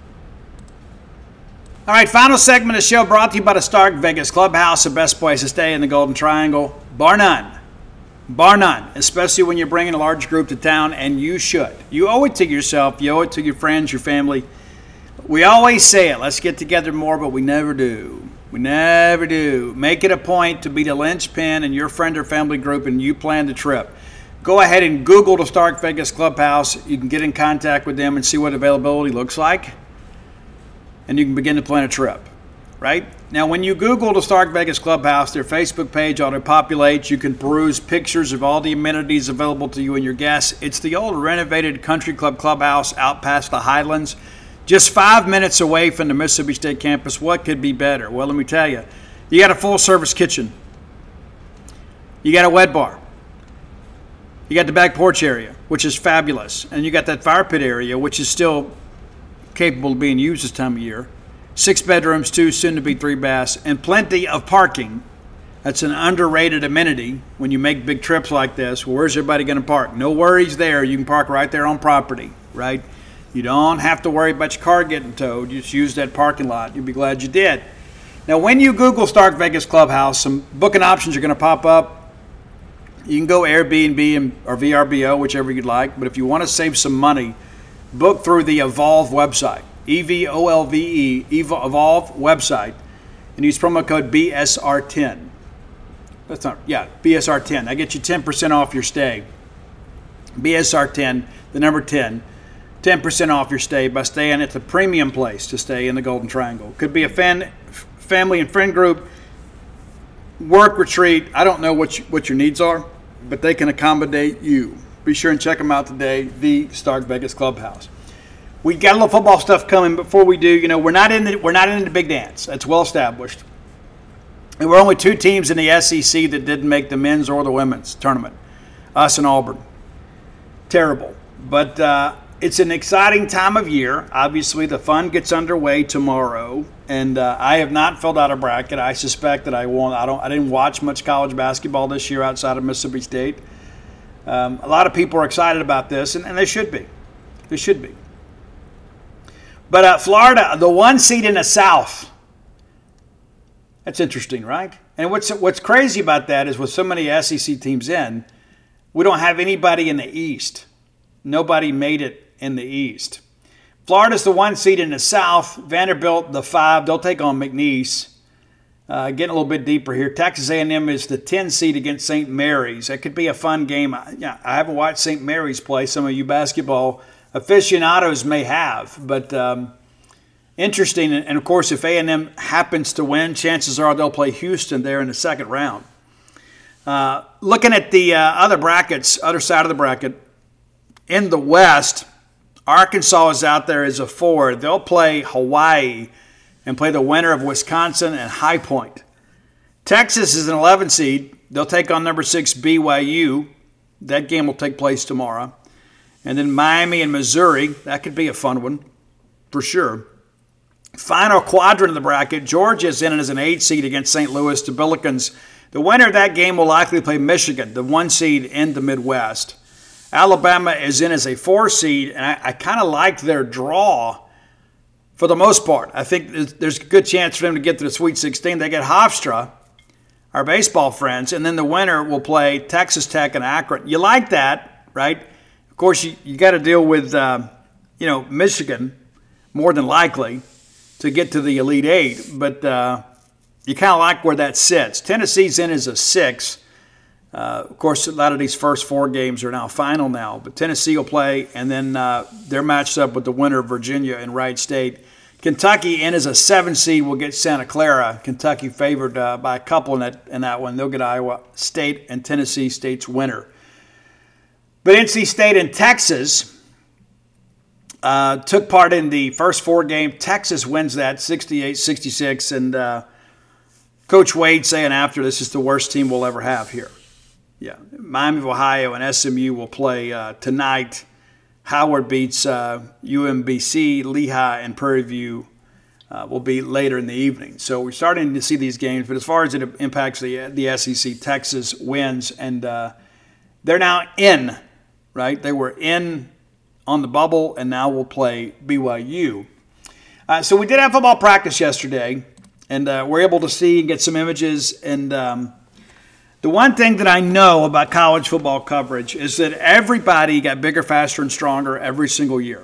All right, final segment of the show brought to you by the Stark Vegas Clubhouse, the best place to stay in the Golden Triangle, bar none. Bar none, especially when you're bringing a large group to town, and you should. You owe it to yourself. You owe it to your friends, your family. We always say it, let's get together more, but we never do. We never do. Make it a point to be the linchpin in your friend or family group and you plan the trip. Go ahead and Google the Stark Vegas Clubhouse. You can get in contact with them and see what availability looks like. And you can begin to plan a trip, right? Now, when you Google the Stark Vegas Clubhouse, their Facebook page auto-populates. You can peruse pictures of all the amenities available to you and your guests. It's the old renovated country club clubhouse out past the Highlands. Just 5 minutes away from the Mississippi State campus. What could be better? Well, let me tell you. You got a full-service kitchen. You got a wet bar. You got the back porch area, which is fabulous. And you got that fire pit area, which is still capable of being used this time of year. 6 bedrooms, 2, soon to be 3 baths, and plenty of parking. That's an underrated amenity when you make big trips like this. Well, where's everybody going to park? No worries there. You can park right there on property, right? You don't have to worry about your car getting towed. You just use that parking lot. You'll be glad you did. Now, when you Google Stark Vegas Clubhouse, some booking options are going to pop up. You can go Airbnb or VRBO, whichever you'd like. But if you want to save some money, book through the Evolve website, EVOLVE, Evolve website, and use promo code BSR10. BSR10. That gets you 10% off your stay. BSR10, the number 10. 10% off your stay by staying at the premium place to stay in the Golden Triangle. Could be a family and friend group, work retreat. I don't know what your needs are. but they can accommodate you. Be sure and check them out today, the Stark Vegas Clubhouse. We got a little football stuff coming. Before we do, we're not in the big dance. That's well established. And we're only 2 teams in the SEC that didn't make the men's or the women's tournament. Us and Auburn. Terrible. But it's an exciting time of year. Obviously, the fun gets underway tomorrow. And I have not filled out a bracket. I suspect that I won't. I didn't watch much college basketball this year outside of Mississippi State. A lot of people are excited about this, and they should be. They should be. But Florida, the 1 seed in the South. That's interesting, right? And what's crazy about that is with so many SEC teams in, we don't have anybody in the East. Nobody made it in the East. Florida's the 1 seed in the South. Vanderbilt, the 5. They'll take on McNeese. Getting a little bit deeper here. Texas A&M is the 10 seed against St. Mary's. That could be a fun game. I haven't watched St. Mary's play. Some of you basketball aficionados may have, but interesting. And of course, if A&M happens to win, chances are they'll play Houston there in the second round. Looking at the other side of the bracket, in the West, Arkansas is out there as a 4. They'll play Hawaii and play the winner of Wisconsin and High Point. Texas is an 11 seed. They'll take on number 6 BYU. That game will take place tomorrow. And then Miami and Missouri. That could be a fun one for sure. Final quadrant of the bracket, Georgia is in as an 8 seed against St. Louis. The Billikens. The winner of that game will likely play Michigan, the 1 seed in the Midwest. Alabama is in as a 4 seed, and I kind of like their draw for the most part. I think there's a good chance for them to get to the Sweet 16. They get Hofstra, our baseball friends, and then the winner will play Texas Tech and Akron. You like that, right? Of course, you got to deal with Michigan more than likely to get to the Elite 8, but you kind of like where that sits. Tennessee's in as a 6. Of course, a lot of these first 4 games are now final now, but Tennessee will play, and then they're matched up with the winner of Virginia and Wright State. Kentucky in as a 7 seed will get Santa Clara. Kentucky favored by a couple in that one. They'll get Iowa State and Tennessee State's winner. But NC State and Texas took part in the first 4 games. Texas wins that 68-66, and Coach Wade saying after, this is the worst team we'll ever have here. Yeah, Miami of Ohio and SMU will play tonight. Howard beats UMBC, Lehigh, and Prairie View will be later in the evening. So we're starting to see these games, but as far as it impacts the SEC, Texas wins, and they're now in, right? They were in on the bubble, and now we'll play BYU. So we did have football practice yesterday, and we're able to see and get some images, and the one thing that I know about college football coverage is that everybody got bigger, faster, and stronger every single year.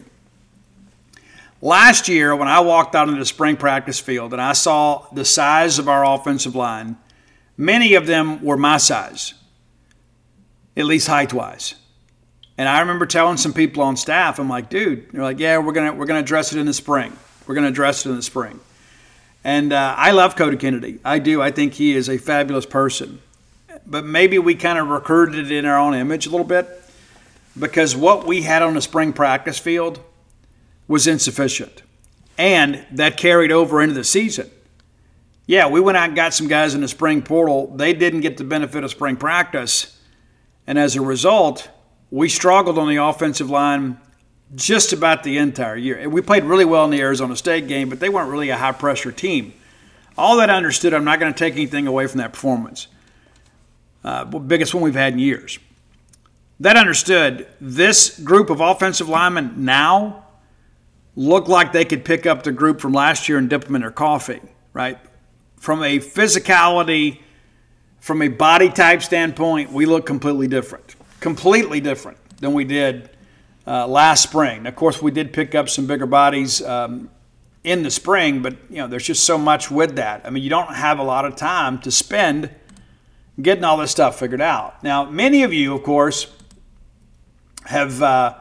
Last year, when I walked out into the spring practice field and I saw the size of our offensive line, many of them were my size, at least height-wise. And I remember telling some people on staff, I'm like, dude, they're like, yeah, we're gonna address it in the spring. We're gonna address it in the spring. And I love Cody Kennedy. I do. I think he is a fabulous person. But maybe we kind of recruited it in our own image a little bit, because what we had on the spring practice field was insufficient. And that carried over into the season. Yeah, we went out and got some guys in the spring portal. They didn't get the benefit of spring practice. And as a result, we struggled on the offensive line just about the entire year. We played really well in the Arizona State game, but they weren't really a high-pressure team. All that understood, I'm not going to take anything away from that performance. Biggest one we've had in years. That understood, this group of offensive linemen now look like they could pick up the group from last year and dip them in their coffee, right? From a physicality, from a body type standpoint, we look completely different than we did last spring. Now, of course, we did pick up some bigger bodies in the spring, but there's just so much with that. I mean, you don't have a lot of time to spend getting all this stuff figured out. Now, many of you, of course, have,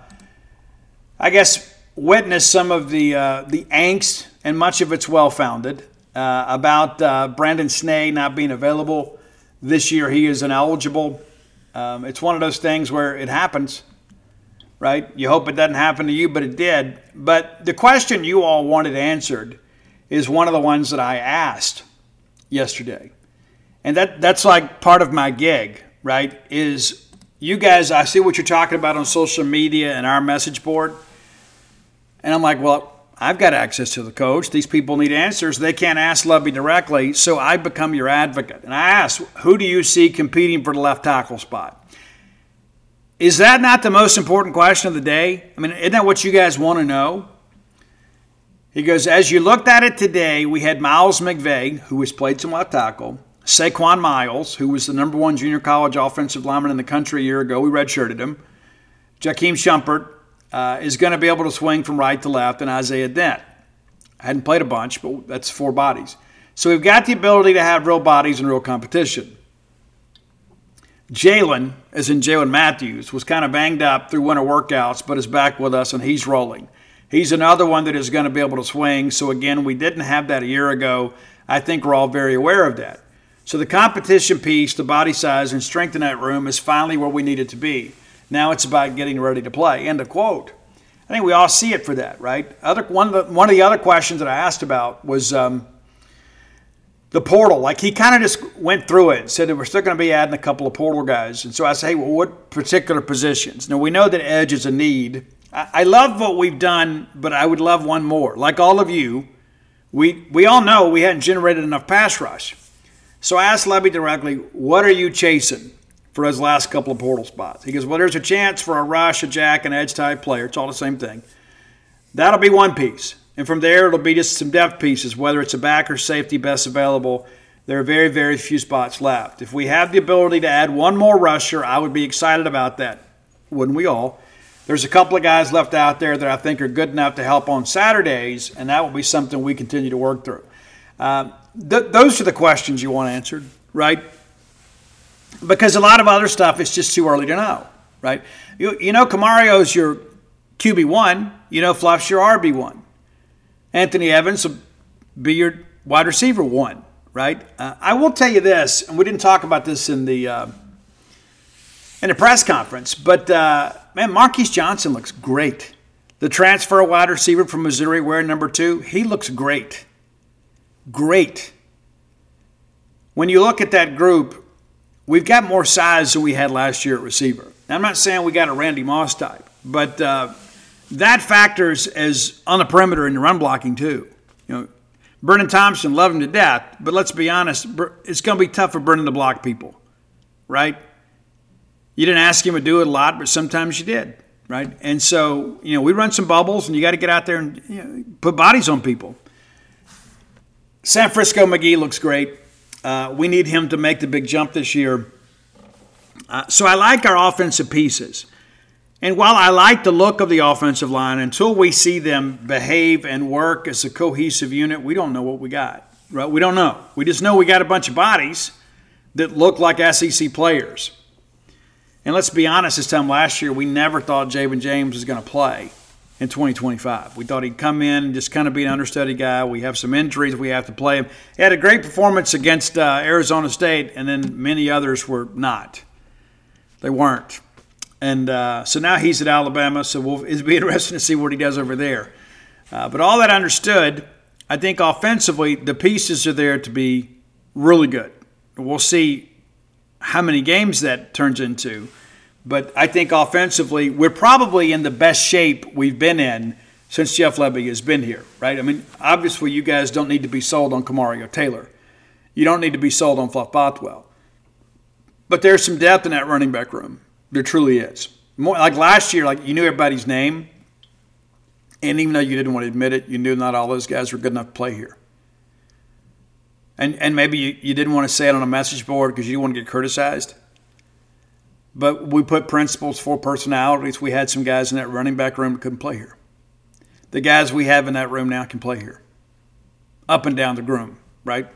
witnessed some of the angst, and much of it's well-founded, about Brandon Snee not being available this year. He is ineligible. It's one of those things where it happens, right? You hope it doesn't happen to you, but it did. But the question you all wanted answered is one of the ones that I asked yesterday. And that's like part of my gig, right? Is you guys, I see what you're talking about on social media and our message board. And I'm like, well, I've got access to the coach. These people need answers. They can't ask Lovie directly, so I become your advocate. And I ask, who do you see competing for the left tackle spot? Is that not the most important question of the day? I mean, isn't that what you guys want to know? He goes, as you looked at it today, we had Miles McVay, who has played some left tackle, Saquon Miles, who was the number one junior college offensive lineman in the country a year ago. We redshirted him. Jakeem Shumpert is going to be able to swing from right to left, and Isaiah Dent. I hadn't played a bunch, but that's 4 bodies. So we've got the ability to have real bodies and real competition. Jalen, as in Jalen Matthews, was kind of banged up through winter workouts, but is back with us, and he's rolling. He's another one that is going to be able to swing. So, again, we didn't have that a year ago. I think we're all very aware of that. So the competition piece, the body size, and strength in that room is finally where we need it to be. Now it's about getting ready to play. End of quote. I think we all see it for that, right? One of the other questions that I asked about was the portal. Like, he kind of just went through it and said that we're still going to be adding a couple of portal guys. And so I say, hey, well, what particular positions? Now, we know that edge is a need. I love what we've done, but I would love one more. Like all of you, we all know we hadn't generated enough pass rush. So I asked Lovie directly, what are you chasing for his last couple of portal spots? He goes, well, there's a chance for a rush, a jack, an edge-type player. It's all the same thing. That'll be one piece. And from there, it'll be just some depth pieces, whether it's a back or safety, best available. There are very, very few spots left. If we have the ability to add one more rusher, I would be excited about that. Wouldn't we all? There's a couple of guys left out there that I think are good enough to help on Saturdays, and that will be something we continue to work through. Those are the questions you want answered, right? Because a lot of other stuff is just too early to know, right? You know Camario's your QB1. You know Fluff's your RB1. Anthony Evans will be your wide receiver 1, right? I will tell you this, and we didn't talk about this in the press conference, but, man, Marquise Johnson looks great. The transfer wide receiver from Missouri wearing number 2, he looks great. Great. When you look at that group, we've got more size than we had last year at receiver. Now, I'm not saying we got a Randy Moss type, but that factors as on the perimeter in the run blocking too. You know, Brennan Thompson, love him to death, but let's be honest, it's going to be tough for Brennan to block people, right? You didn't ask him to do it a lot, but sometimes you did, right? And so, you know, we run some bubbles, and you got to get out there and put bodies on people. San Francisco McGee looks great. We need him to make the big jump this year. So I like our offensive pieces. And while I like the look of the offensive line, until we see them behave and work as a cohesive unit, we don't know what we got, right? We don't know. We just know we got a bunch of bodies that look like SEC players. And let's be honest, this time last year, we never thought Javen James was going to play in 2025. We thought he'd come in and just kind of be an understudy guy. We have some injuries. We have to play him. He had a great performance against Arizona State, and then many others were not. They weren't. And so now he's at Alabama, so it'll be interesting to see what he does over there. But all that understood, I think offensively the pieces are there to be really good. We'll see how many games that turns into. But I think offensively, we're probably in the best shape we've been in since Jeff Lebby has been here, right? I mean, obviously you guys don't need to be sold on Camario Taylor. You don't need to be sold on Fluff Bothwell. But there's some depth in that running back room. There truly is. More, like last year, like you knew everybody's name, and even though you didn't want to admit it, you knew not all those guys were good enough to play here. And maybe you didn't want to say it on a message board because you didn't want to get criticized. But we put principles for personalities. We had some guys in that running back room that couldn't play here. The guys we have in that room now can play here. Up and down the room, right?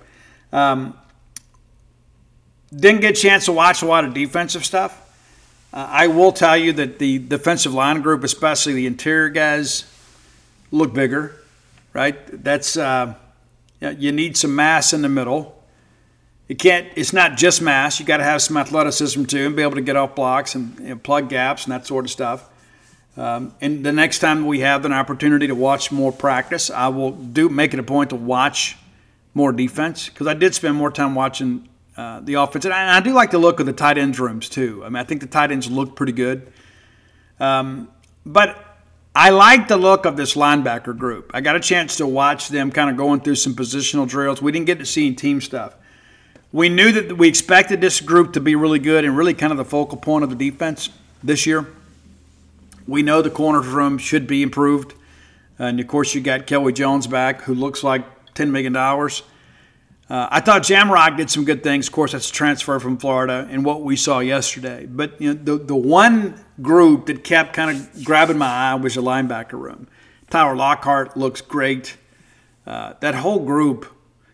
Didn't get a chance to watch a lot of defensive stuff. I will tell you that the defensive line group, especially the interior guys, look bigger, right? That's you need some mass in the middle. It's not just mass. You got to have some athleticism too, and be able to get off blocks and plug gaps and that sort of stuff. And the next time we have an opportunity to watch more practice, I will make it a point to watch more defense, because I did spend more time watching the offense. And I do like the look of the tight ends rooms too. I mean, I think the tight ends look pretty good. But I like the look of this linebacker group. I got a chance to watch them kind of going through some positional drills. We didn't get to see team stuff. We knew that we expected this group to be really good and really kind of the focal point of the defense this year. We know the corners room should be improved. And, of course, you got Kelly Jones back, who looks like $10 million. I thought Jamrock did some good things. Of course, that's a transfer from Florida and what we saw yesterday. But the one group that kept kind of grabbing my eye was the linebacker room. Tyler Lockhart looks great. That whole group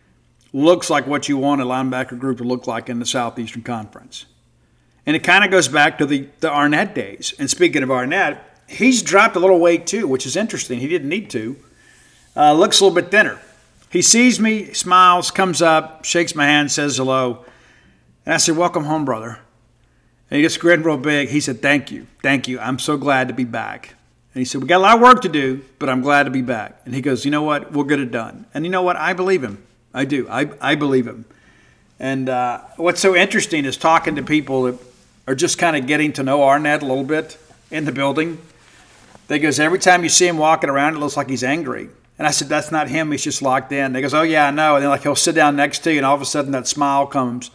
looks like what you want a linebacker group to look like in the Southeastern Conference. And it kind of goes back to the Arnett days. And speaking of Arnett, he's dropped a little weight too, which is interesting. He didn't need to. Looks a little bit thinner. He sees me, smiles, comes up, shakes my hand, says hello. And I said, "Welcome home, brother." And he just grinned real big. He said, "Thank you. Thank you. I'm so glad to be back." And he said, "We got a lot of work to do, but I'm glad to be back." And he goes, "You know what? We'll get it done." And you know what? I believe him. I do. I believe him. And what's so interesting is talking to people that are just kind of getting to know Arnett a little bit in the building. They goes, every time you see him walking around, it looks like he's angry. And I said, "That's not him. He's just locked in." They goes, "Oh, yeah, I know." And then he'll sit down next to you, and all of a sudden that smile comes.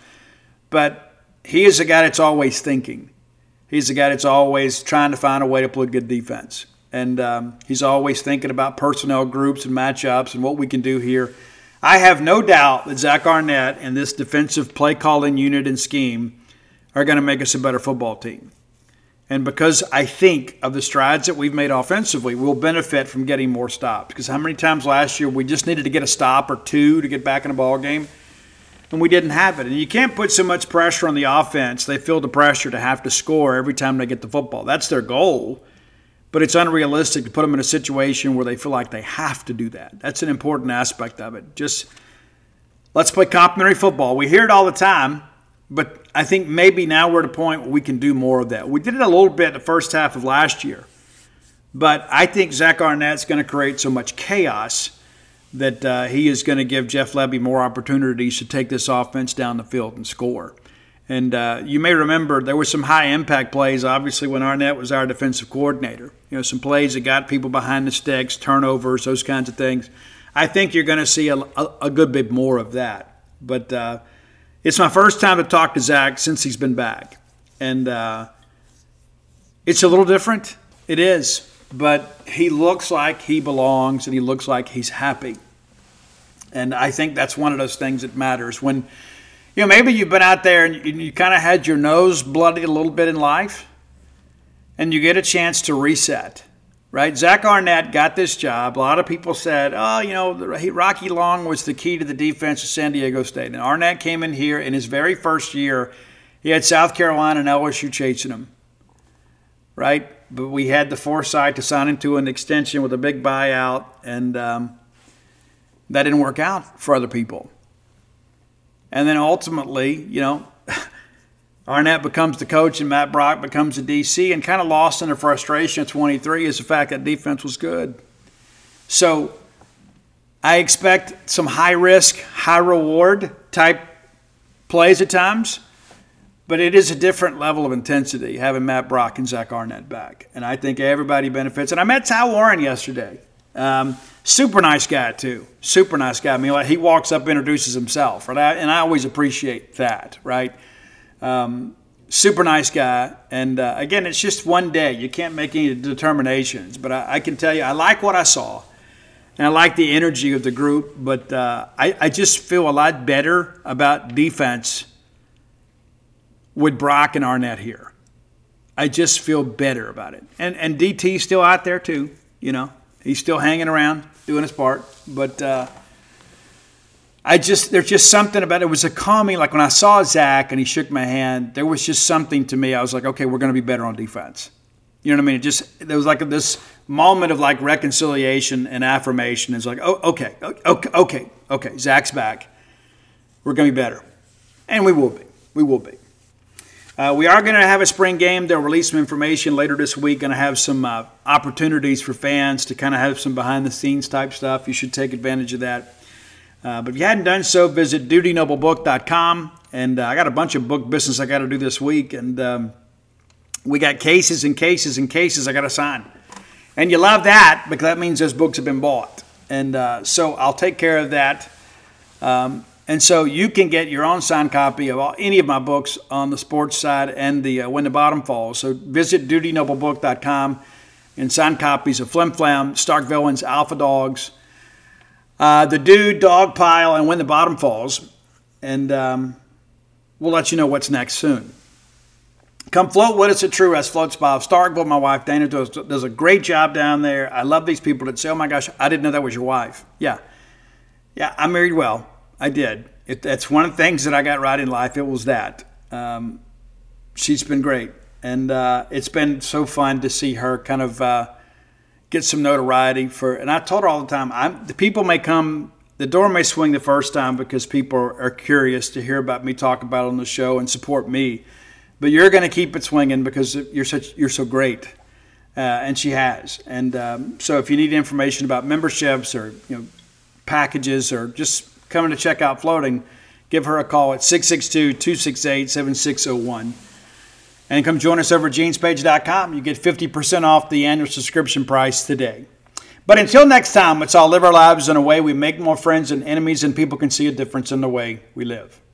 But he is a guy that's always thinking. He's a guy that's always trying to find a way to play good defense. And he's always thinking about personnel groups and matchups and what we can do here. I have no doubt that Zach Arnett and this defensive play calling unit and scheme are going to make us a better football team. And because I think of the strides that we've made offensively, we'll benefit from getting more stops. Because how many times last year we just needed to get a stop or two to get back in a ball game, and we didn't have it. And you can't put so much pressure on the offense. They feel the pressure to have to score every time they get the football. That's their goal, but it's unrealistic to put them in a situation where they feel like they have to do that. That's an important aspect of it. Just let's play complementary football. We hear it all the time. But I think maybe now we're at a point where we can do more of that. We did it a little bit the first half of last year. But I think Zach Arnett's going to create so much chaos that he is going to give Jeff Lebby more opportunities to take this offense down the field and score. And you may remember there were some high-impact plays, obviously, when Arnett was our defensive coordinator. Some plays that got people behind the sticks, turnovers, those kinds of things. I think you're going to see a good bit more of that. But it's my first time to talk to Zach since he's been back. And it's a little different. It is. But he looks like he belongs, and he looks like he's happy. And I think that's one of those things that matters. When, maybe you've been out there and you kind of had your nose bloody a little bit in life, and you get a chance to reset. Right? Zach Arnett got this job. A lot of people said, Rocky Long was the key to the defense of San Diego State. And Arnett came in here in his very first year. He had South Carolina and LSU chasing him. Right? But we had the foresight to sign him to an extension with a big buyout. And that didn't work out for other people. And then ultimately, Arnett becomes the coach and Matt Brock becomes the DC, and kind of lost in the frustration of 23 is the fact that defense was good. So I expect some high-risk, high-reward type plays at times, but it is a different level of intensity having Matt Brock and Zach Arnett back. And I think everybody benefits. And I met Ty Warren yesterday. Super nice guy, too. Super nice guy. I mean, he walks up, introduces himself, right? And I always appreciate that, right? Super nice guy. And, again, it's just one day. You can't make any determinations. But I can tell you, I like what I saw. And I like the energy of the group. But I just feel a lot better about defense with Brock and Arnett here. I just feel better about it. And DT's still out there, too. He's still hanging around, doing his part. But there's just something about it. It was a calming, like when I saw Zach and he shook my hand, there was just something to me. I was like, okay, we're going to be better on defense. You know what I mean? There was like this moment of like reconciliation and affirmation. It's like, oh, okay, Zach's back. We're going to be better. And we will be. We will be. We are going to have a spring game. They'll release some information later this week. Going to have some opportunities for fans to kind of have some behind-the-scenes type stuff. You should take advantage of that. But if you hadn't done so, visit dutynoblebook.com. And I got a bunch of book business I got to do this week. And we got cases and cases and cases I got to sign. And you love that because that means those books have been bought. And so I'll take care of that. And so you can get your own signed copy of any of my books on the sports side and the When the Bottom Falls. So visit dutynoblebook.com and sign copies of Flim Flam, Stark Villains, Alpha Dogs, The Dude, Dog Pile, and When the Bottom Falls. And we'll let you know what's next soon. Come float with us at True Rest Float Spa of Starkville. My wife Dana does a great job down there. I love these people that say, oh my gosh, I didn't know that was your wife. Yeah, I married well. I did. That's one of the things that I got right in life. It was that. She's been great. And it's been so fun to see her kind of get some notoriety. And I told her all the time, the people may come, the door may swing the first time because people are curious to hear about me, talk about it on the show, and support me. But you're going to keep it swinging because you're so great. And she has. And so if you need information about memberships or packages or just coming to check out floating, give her a call at 662-268-7601. And come join us over at genespage.com. You get 50% off the annual subscription price today. But until next time, let's all live our lives in a way we make more friends and enemies, and people can see a difference in the way we live.